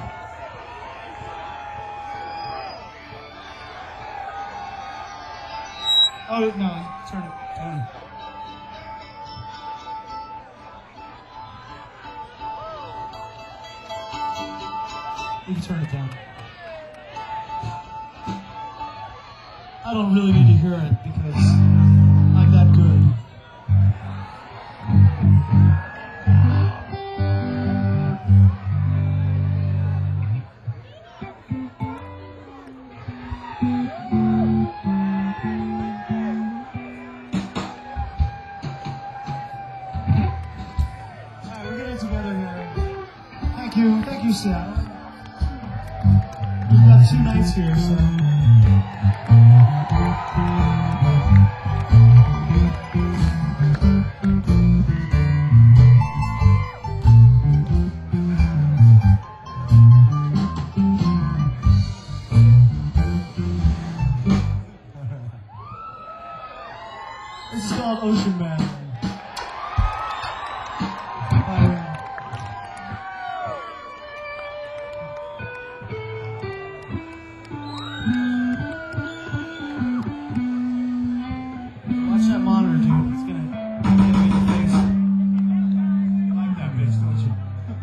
Oh, no, turn it. Turn it. You can turn it down. I don't really need to hear it because I'm that good. Alright, we're getting together here. Thank you, thank you, Sal. We've got two nights here, so. This is called Ocean Man. By, watch that monitor, dude. It's gonna hit me in the face. You like that bitch, don't you?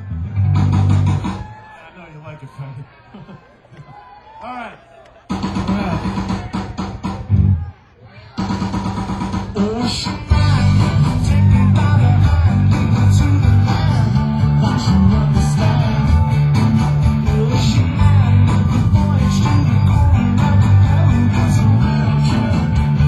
I know you like it, Frank. All right. All right. Ocean Man, take me by the hand, lead me to the land. Won't you understand? Ocean Man, the voyage to the golden hell was a welcome.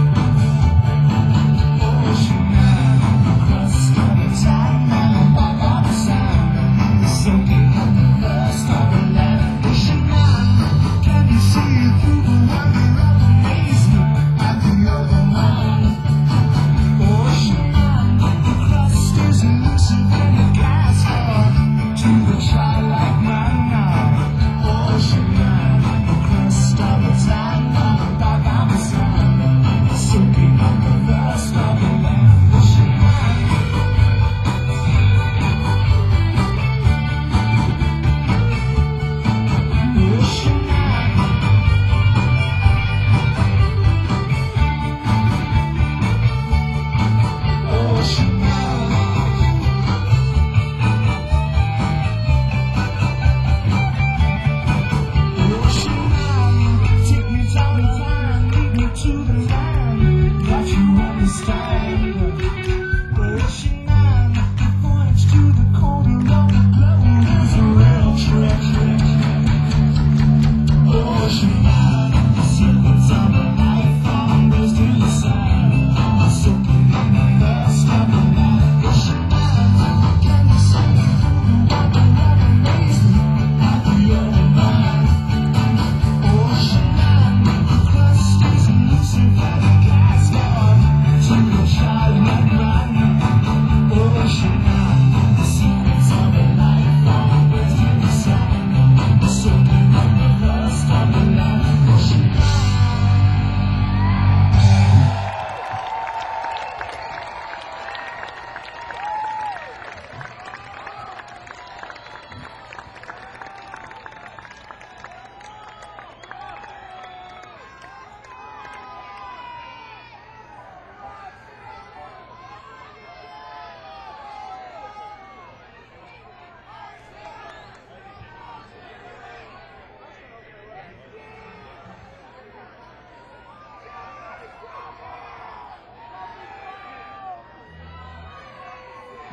Ocean Man, across the time and above all the sand, the soaking of the first of the land. Ocean Man, can you see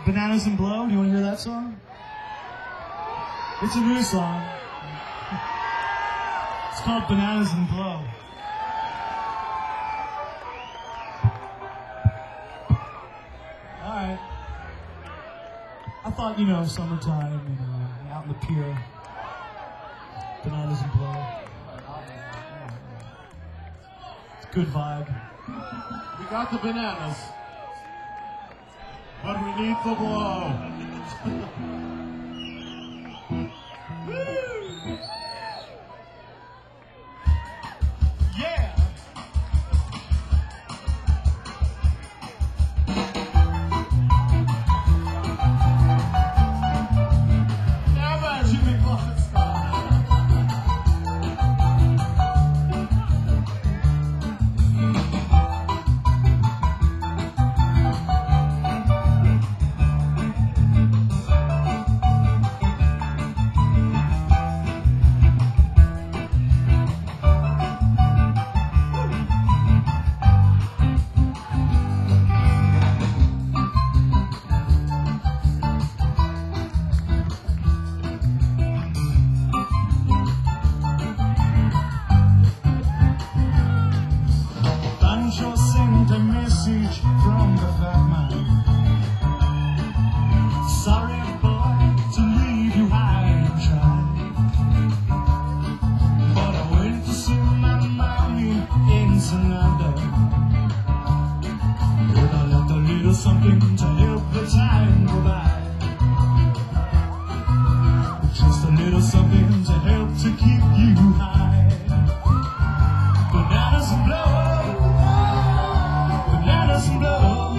Bananas and Blow. Do you want to hear that song? It's a new song. It's called Bananas and Blow. All right. I thought, you know, summertime, you know, out in the pier. Bananas and Blow. It's a good vibe. We got the bananas, but we need the blow. Yeah! Yeah, man, Jimmy Buffett style. Banjo sent a message from the Batman. Sorry, boy, to leave you high and dry. But I went to see my mommy in Sonata. But I left a little something to help the time go by. Just a little something to help to keep you high. Bananas and blow. Bananas and blow.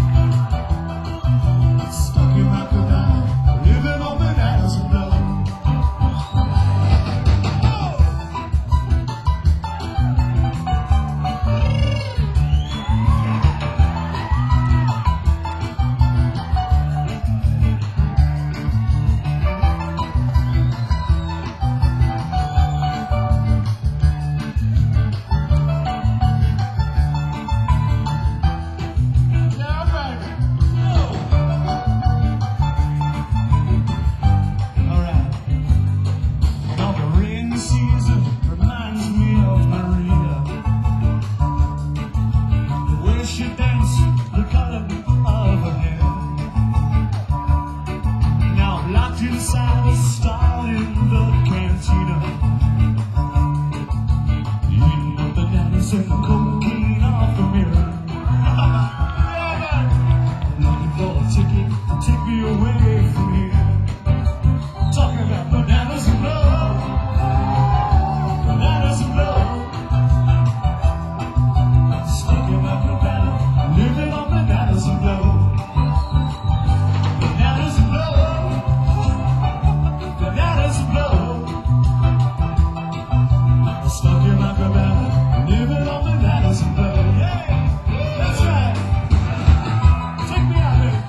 Stuck in my cabana, living on bananas and blow. Yeah, baby. Alright. Now the rainy season reminds me of Maria. The way she danced, the color of her hair. Now I'm locked inside a stall in the cantina, eating the bananas and the cocaine off the mirror. Yeah, man. Looking for a ticket to take me away from here. Talking about bananas and blow. Bananas and blow. Stuck in my cabana, living on bananas and blow. Bananas and blow. Bananas and blow. Stuck in my cabana, living on bananas and blow. Yeah, that's right. Take me out there.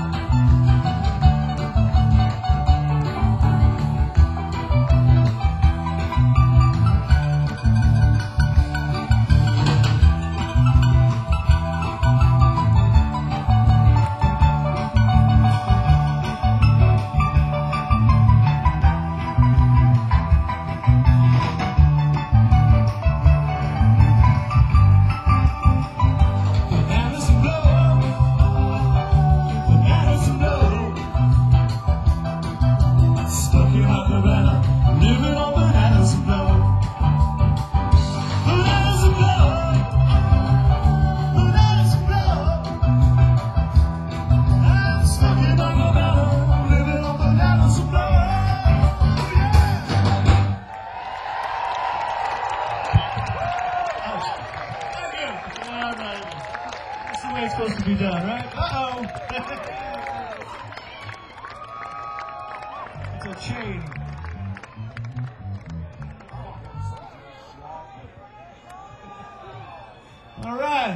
Bananas and blow. Bananas and blow. Stuck in my cabana, living on bananas and blow. Bananas and blow. Bananas and blow. I'm stuck in my cabana, living on bananas and blow. Thank you. All right. That's the way it's supposed to be done, right? Uh-oh. It's a chain. All right.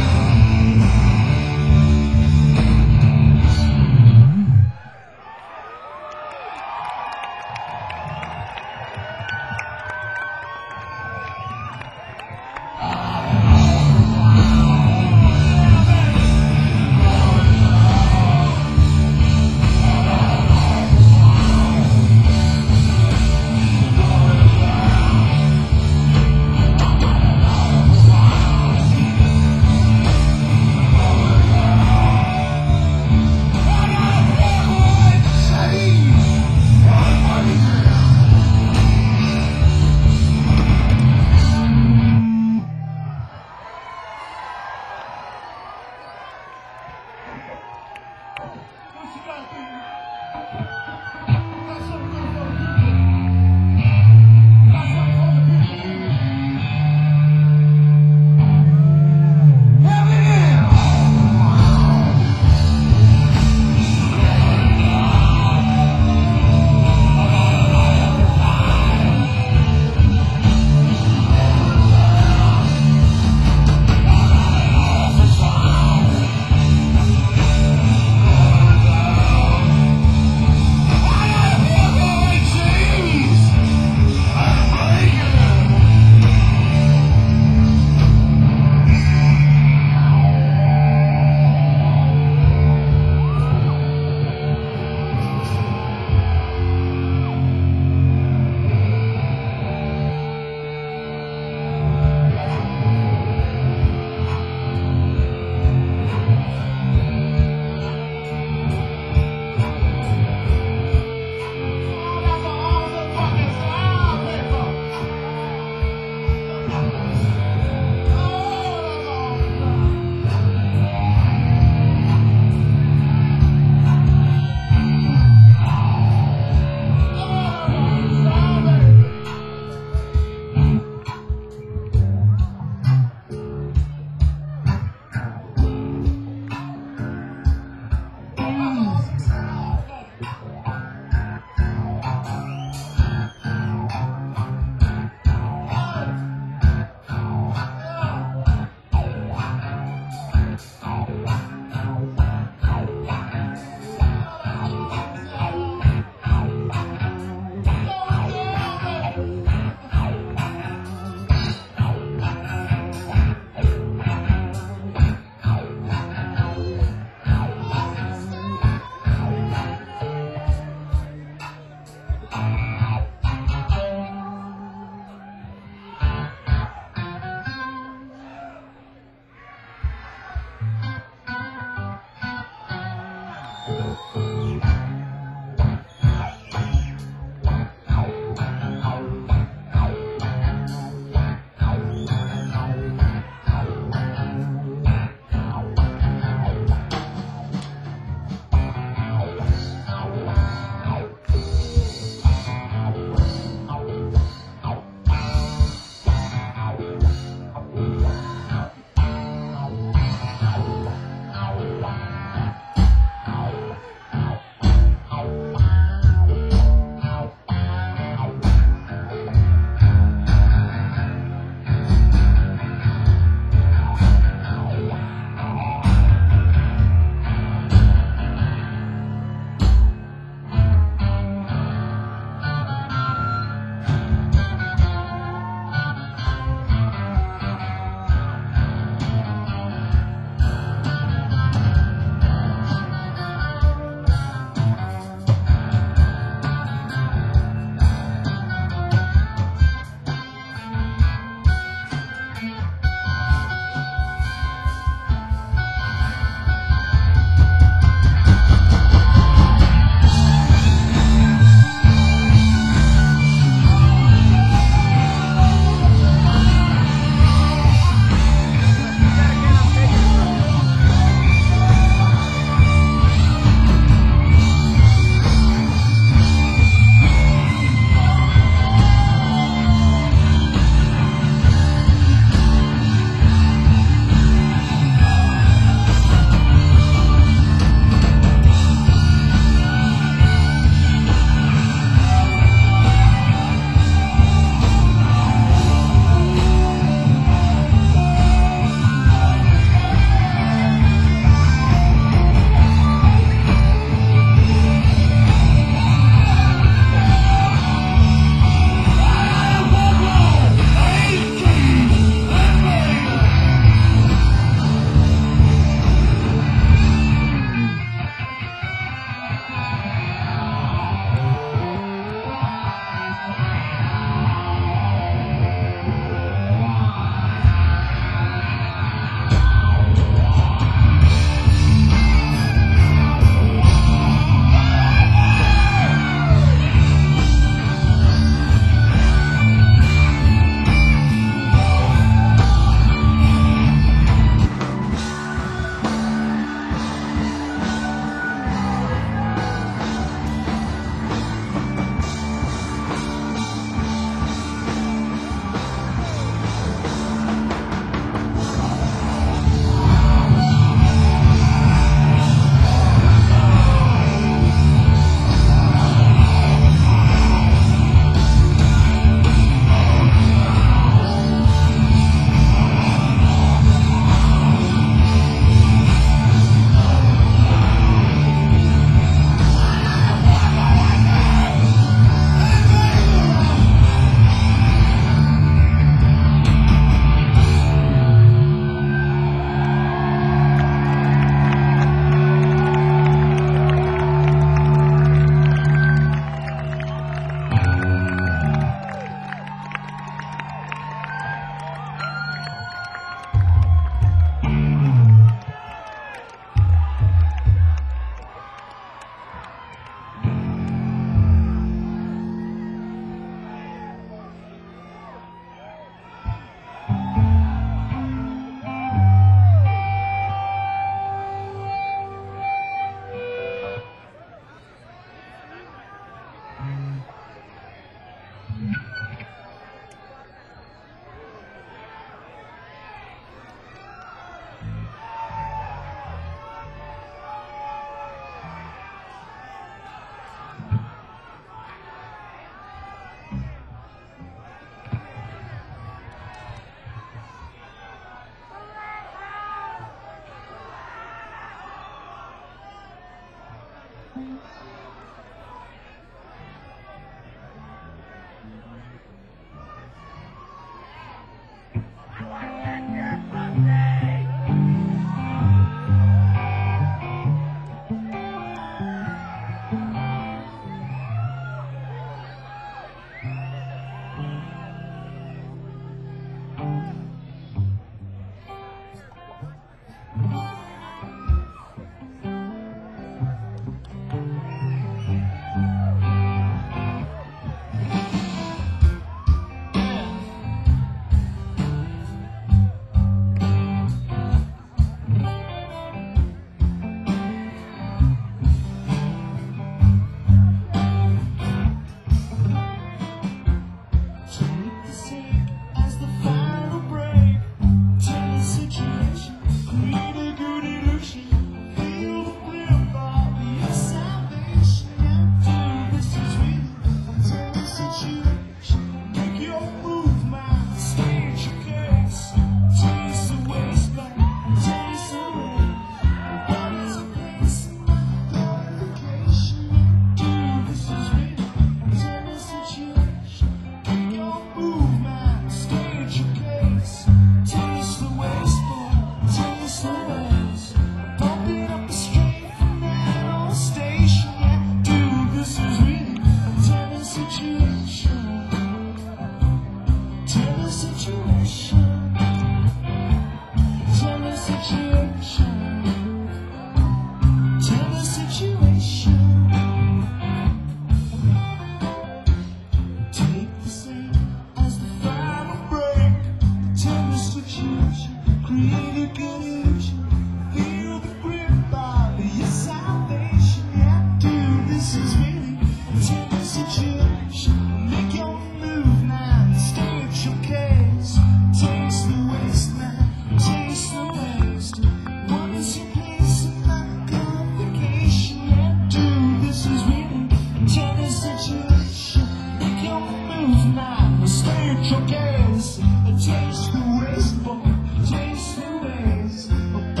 situation, create a good illusion. Feel the grip of your salvation. Yeah, dude, this is really a tender situation. Make your move now, state your case. Taste the waste, man, taste the waste. What is your place in my complication? Yeah, dude, this is really a tender situation. Make your move now, state your case. Taste the waste, boy, taste the waste.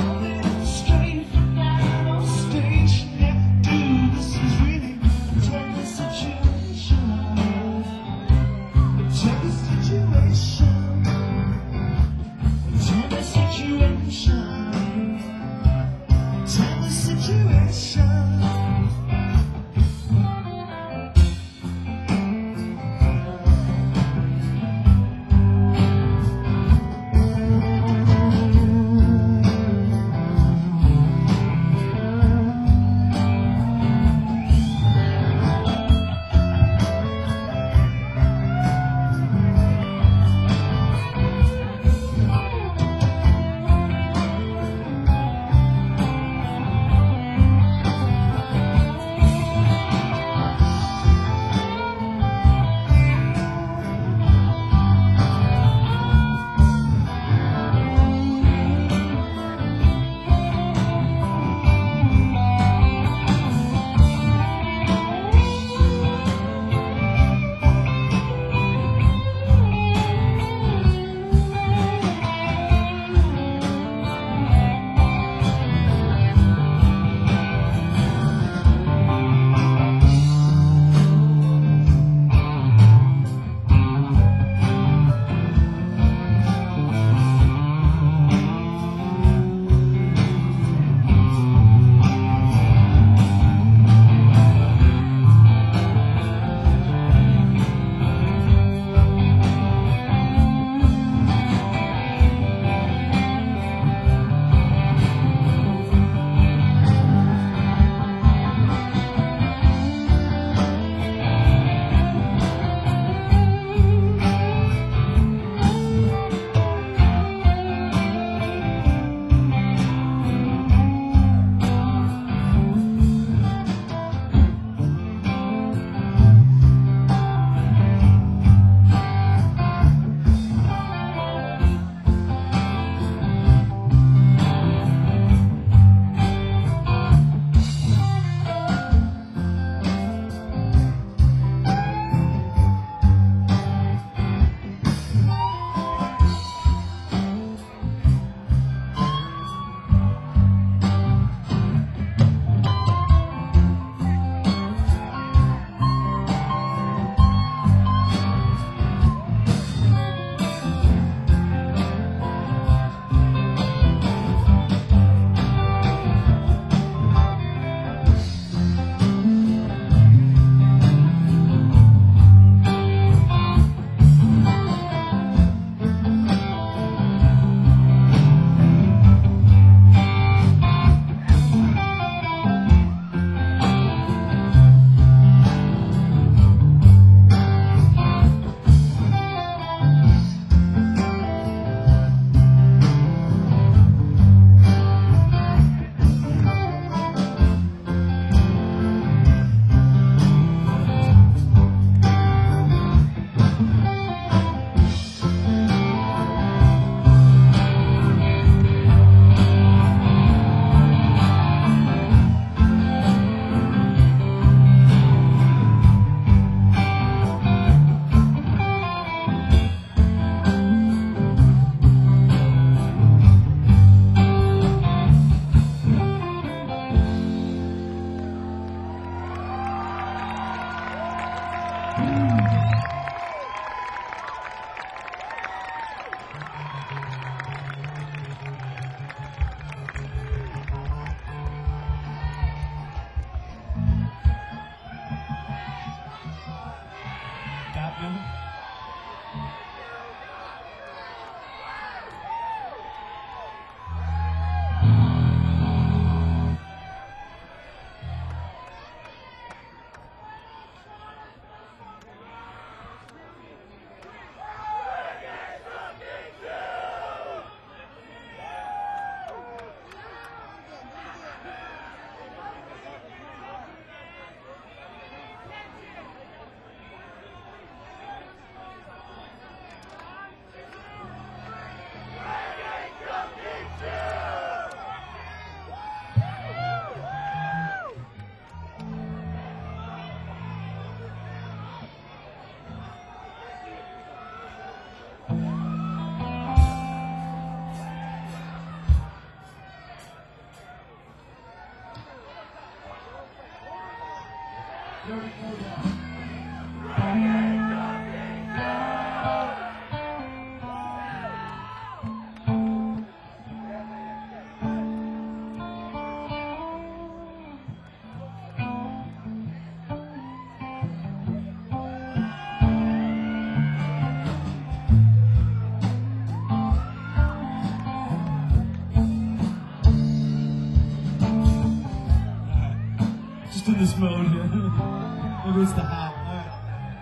this mode. Maybe it's the hat. All right.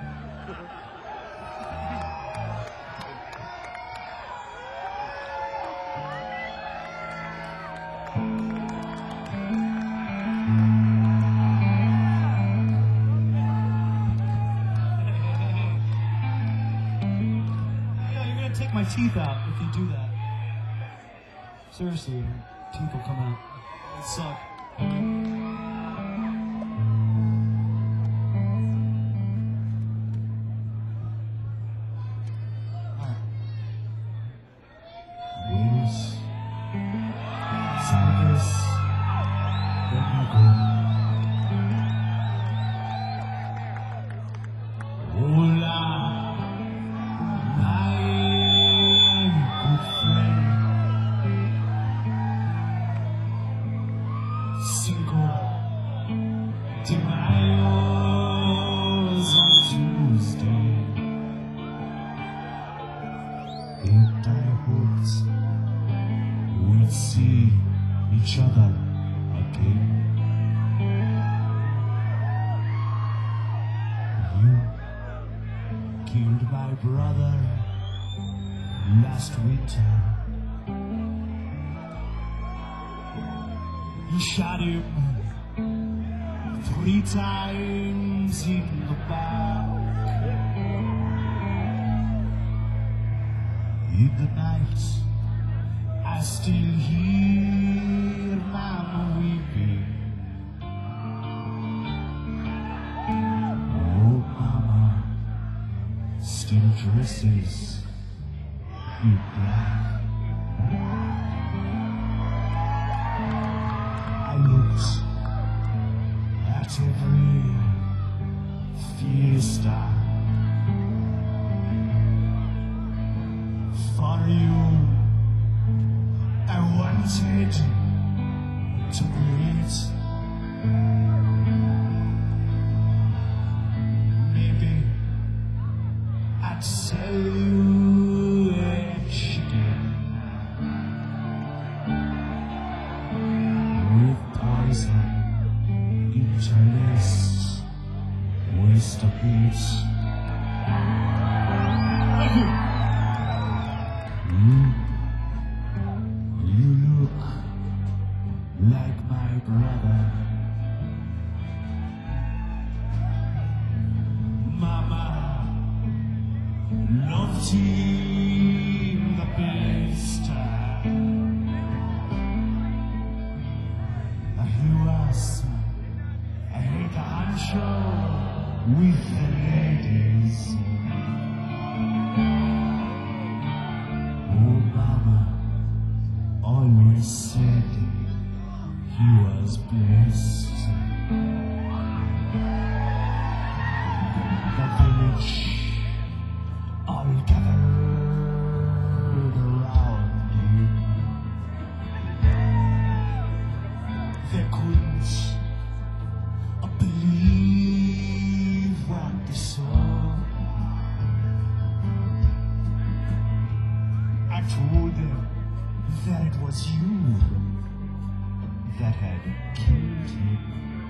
Yeah, you're gonna take my teeth out if you do that. Seriously, your teeth will come out. It suck. We'd see each other again. You killed my brother last winter. You shot him three times in the back. In the night, I still hear Mama weeping. Oh, Mama still dresses you black. I looked at every fiesta. For you, I wanted to breathe. Maybe I'd sell you a chicken with poison interlaced, waste a bit. You, you look like my brother. Mama loved him the best. He was a head honcho with the ladies. Always said he was blessed. The village all gathered around him. They couldn't believe what they saw. I told them that it was you that had killed him.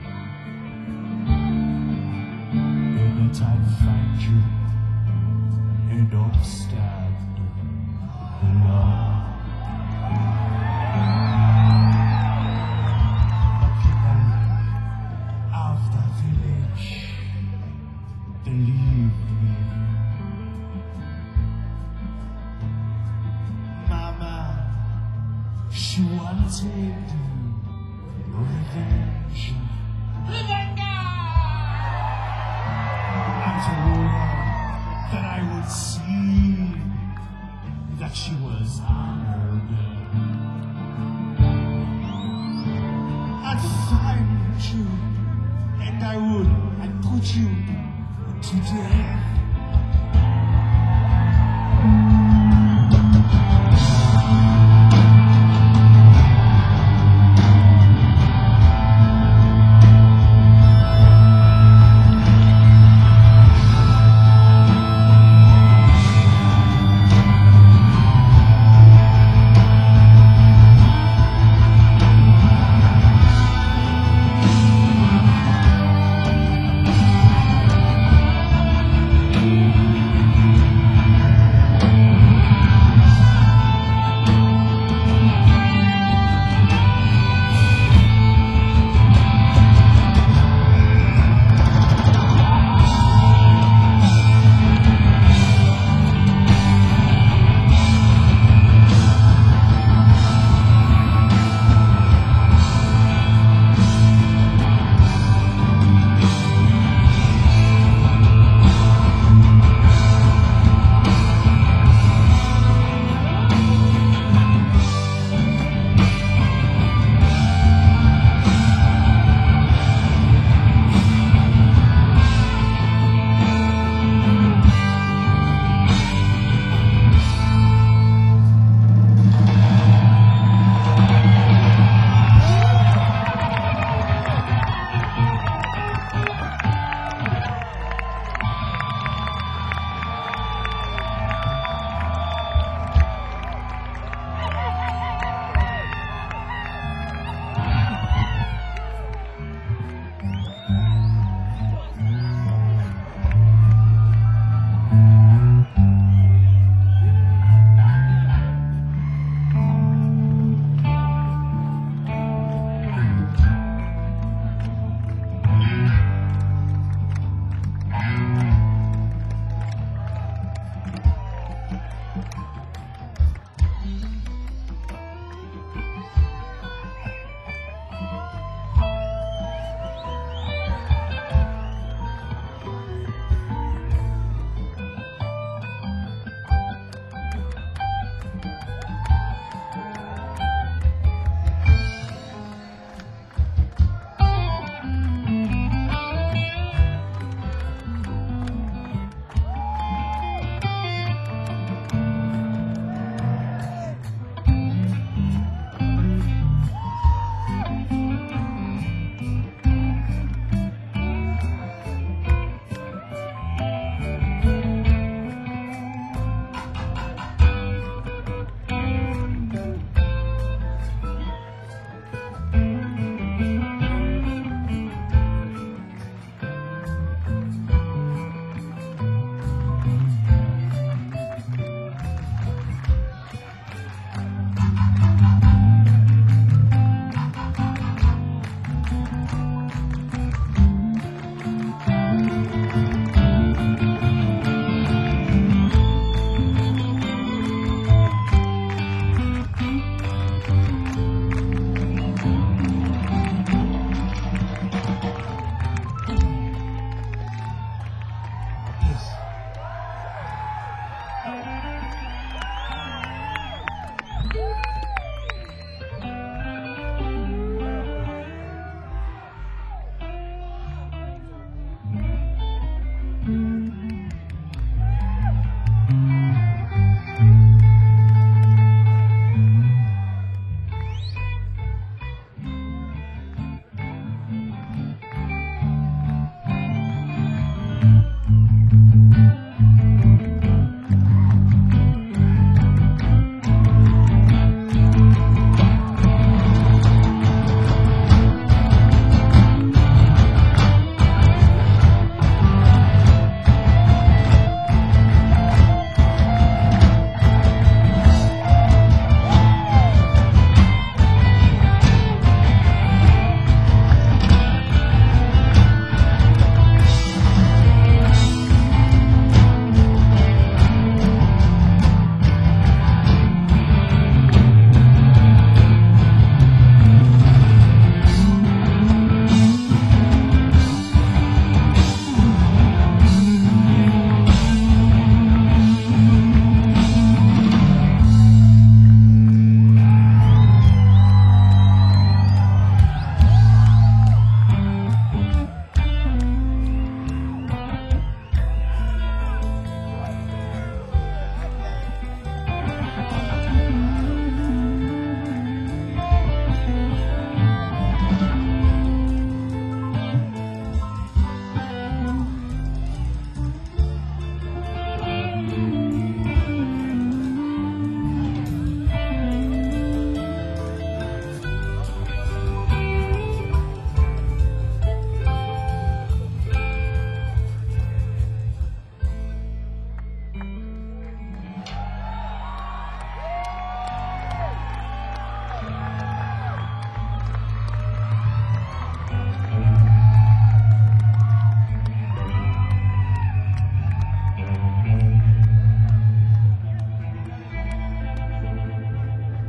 Anytime find you and understand the law. The people of the village believe me. Mama, she wanted revenge. Revenge! I told her that I would see that she was honored. I'd find you, and I would, I'd put you to death.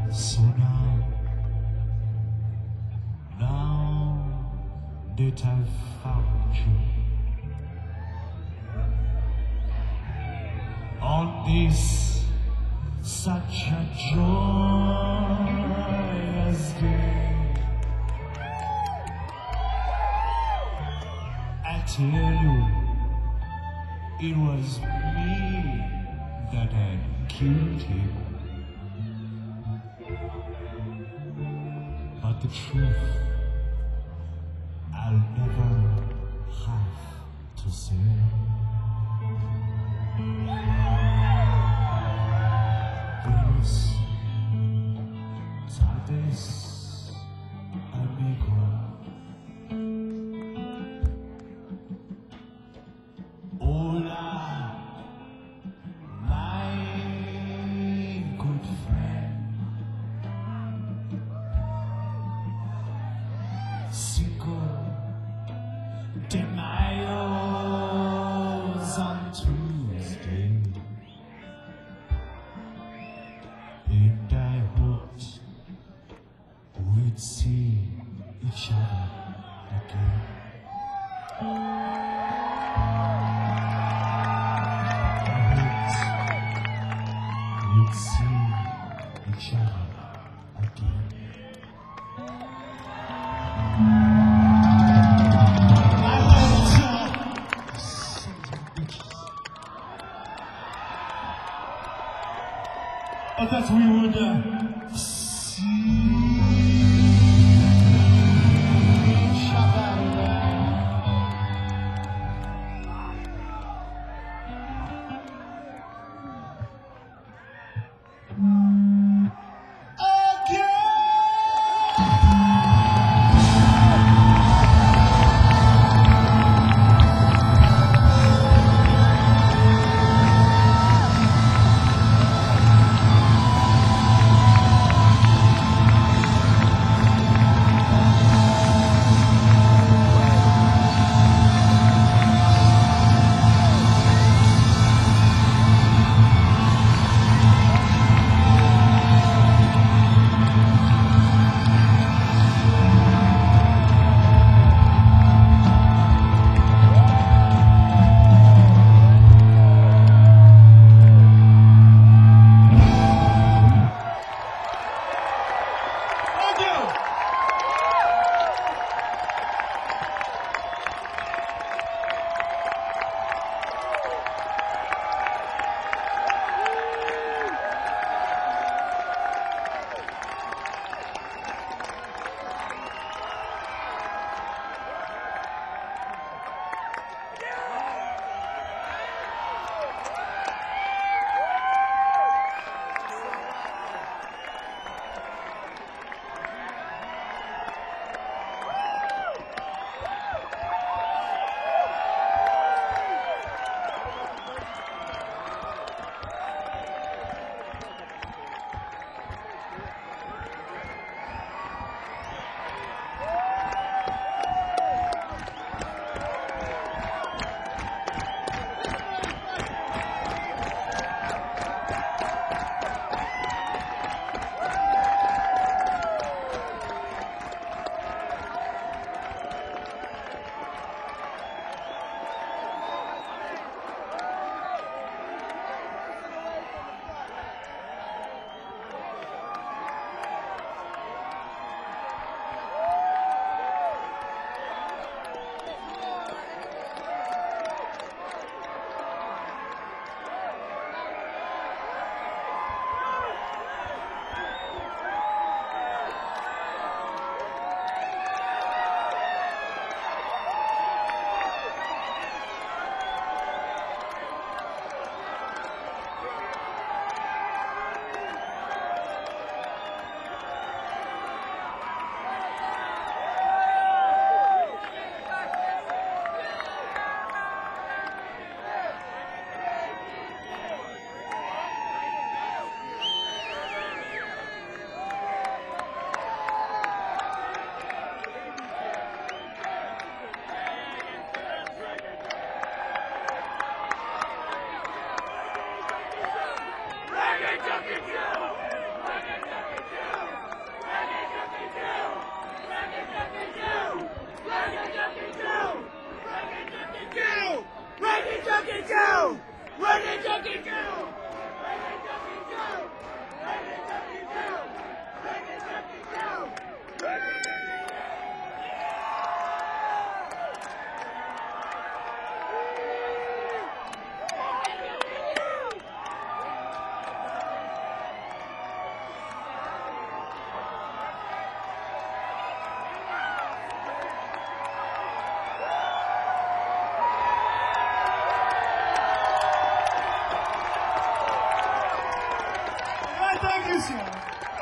So now, now that I've found you on this such a joyous day, I tell you, it was me that had killed him. But the truth, I'll never have to say. Buenos tardes, amigo. Hola, my good friend. Cinco de Mayo's on Tuesday, and I hoped we'd see each other again. I hoped we'd see each other again. I hoped, uh, sons of bitches. I thought we would uh, see each other again. Congratulations.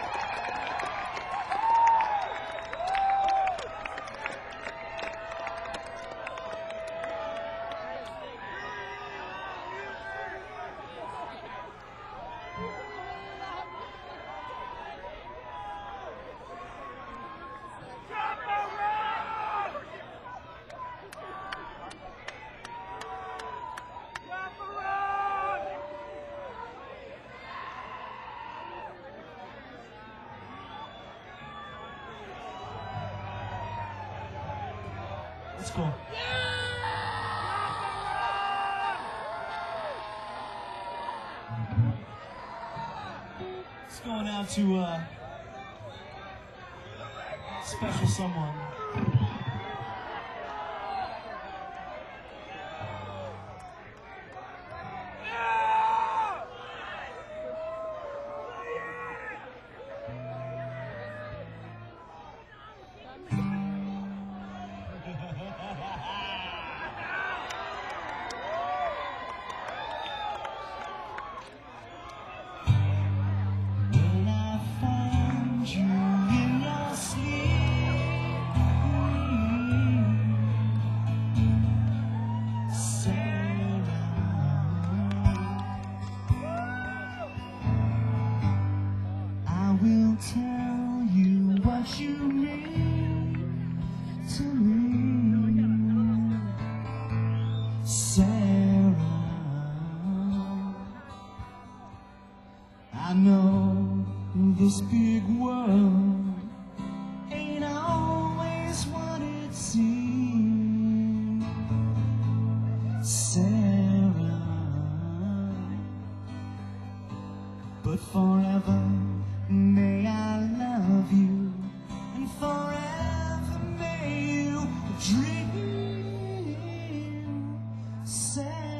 Let's go. It's going out to uh, special someone. When I find you in your sleep, Sarah, I will tell you what you mean to me, Sarah. I know this big world ain't always what it seems, Sarah. But forever may I love you, and forever may you dream, Sarah.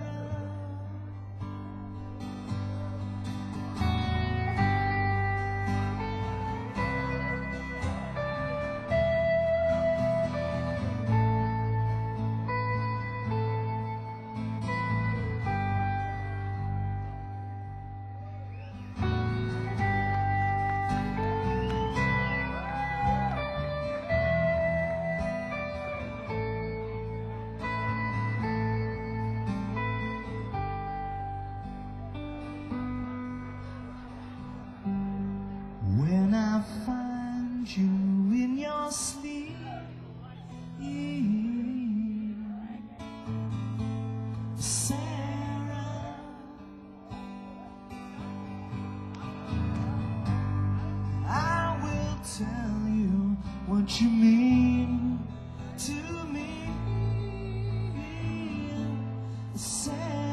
When I find you in your sleep, Sarah, I will tell you what you mean to me, Sarah.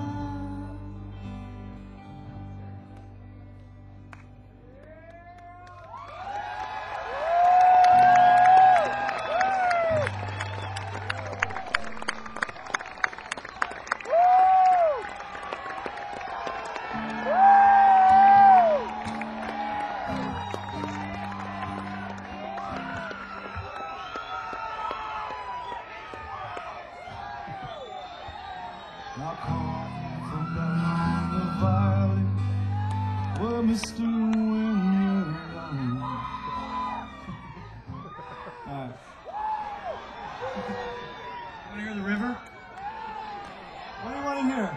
I come from behind the valley where Mister When you're alone. Alright. Want to hear the river? What do you want to hear?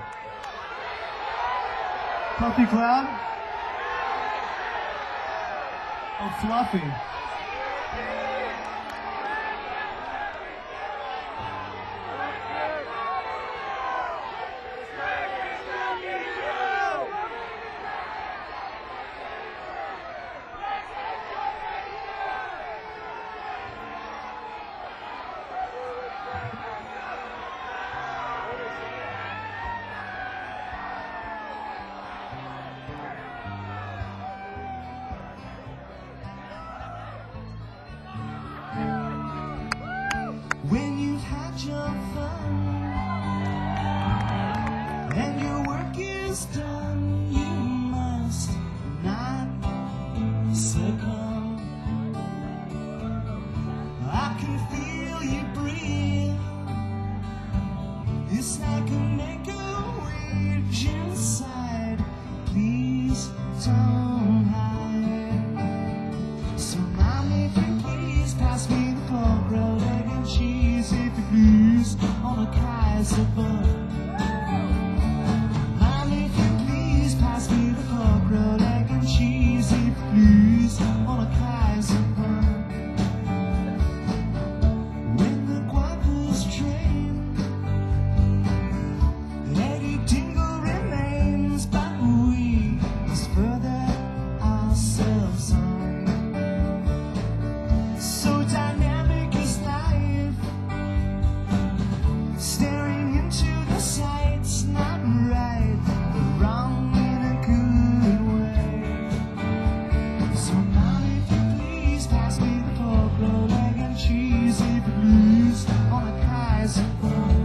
Puffy Cloud? Oh, Fluffy. When you've had your fun and your work is done, you must not succumb. I can feel you breathe. It's like a make a wage inside. Please don't skies above. Mom, if you please pass me the pork roll, egg and cheese, if you please, on a Kaiser bun. When the guapos train, Lady Dingle remains, but we must further ourselves on. So dynamic is life, staring into the sights, not right, but wrong in a good way. So now if you please pass me the pork roll, egg and cheese, if you please, on a Kaiser bun.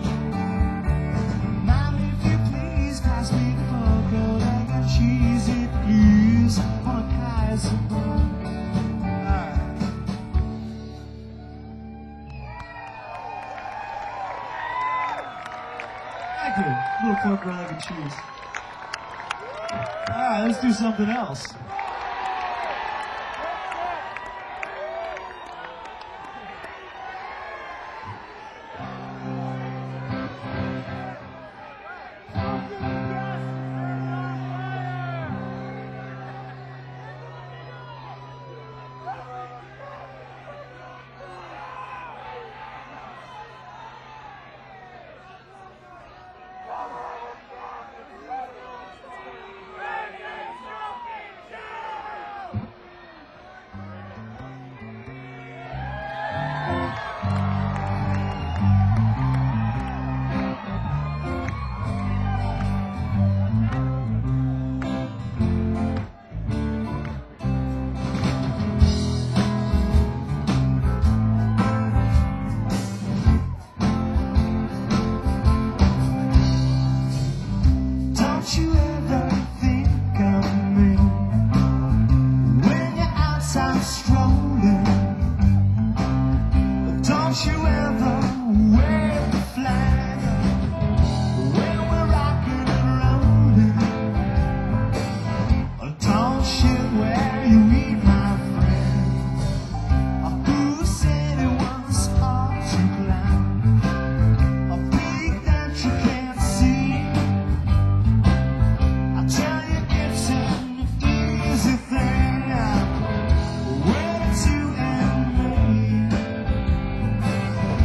Mom, if you please pass me the pork roll, egg and cheese, if you please, on a Kaiser bun. Thank you. Little pork roll, egg and cheese. All right, let's do something else. Don't you ever think of me when you're outside strolling? Don't you ever wave the flag when we're rocking and rolling? Don't you wear you eat, my friend? Who said it was hard to climb a peak that you can't see? I tell you it's an easy thing, where to and me.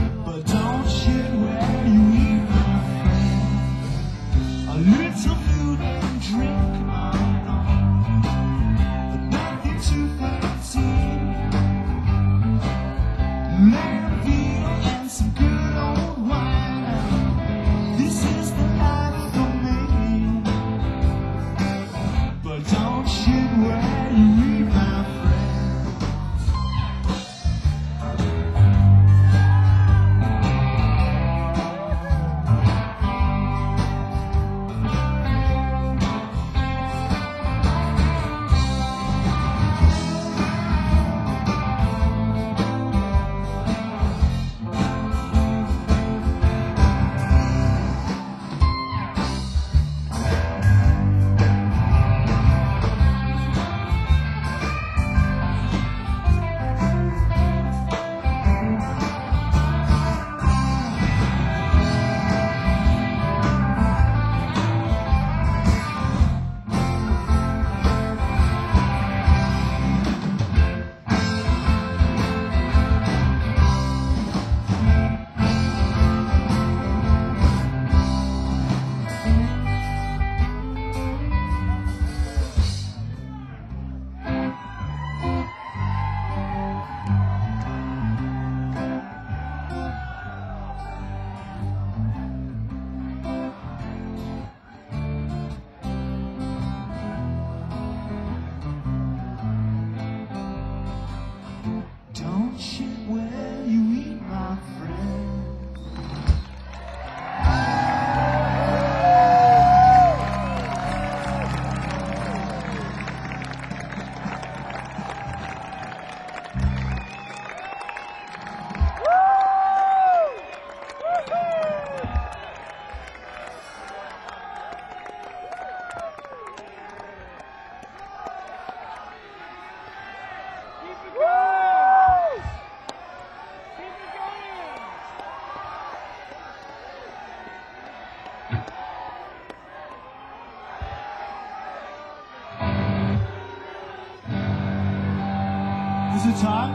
Is it time?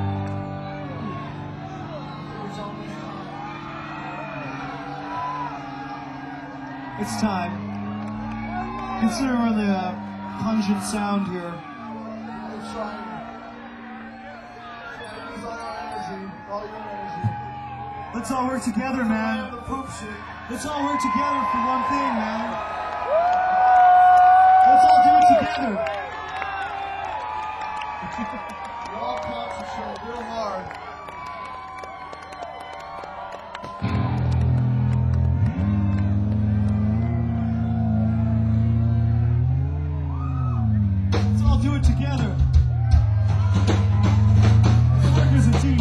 It's time. Considering the uh, pungent sound here. We're trying. Use all our energy, all your energy. Let's all work together, Man, man. the poop shit. Let's all work together for one thing, man. Let's all do it together. We all concentrate real hard. Let's all do it together. Let's work as a team.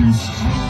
This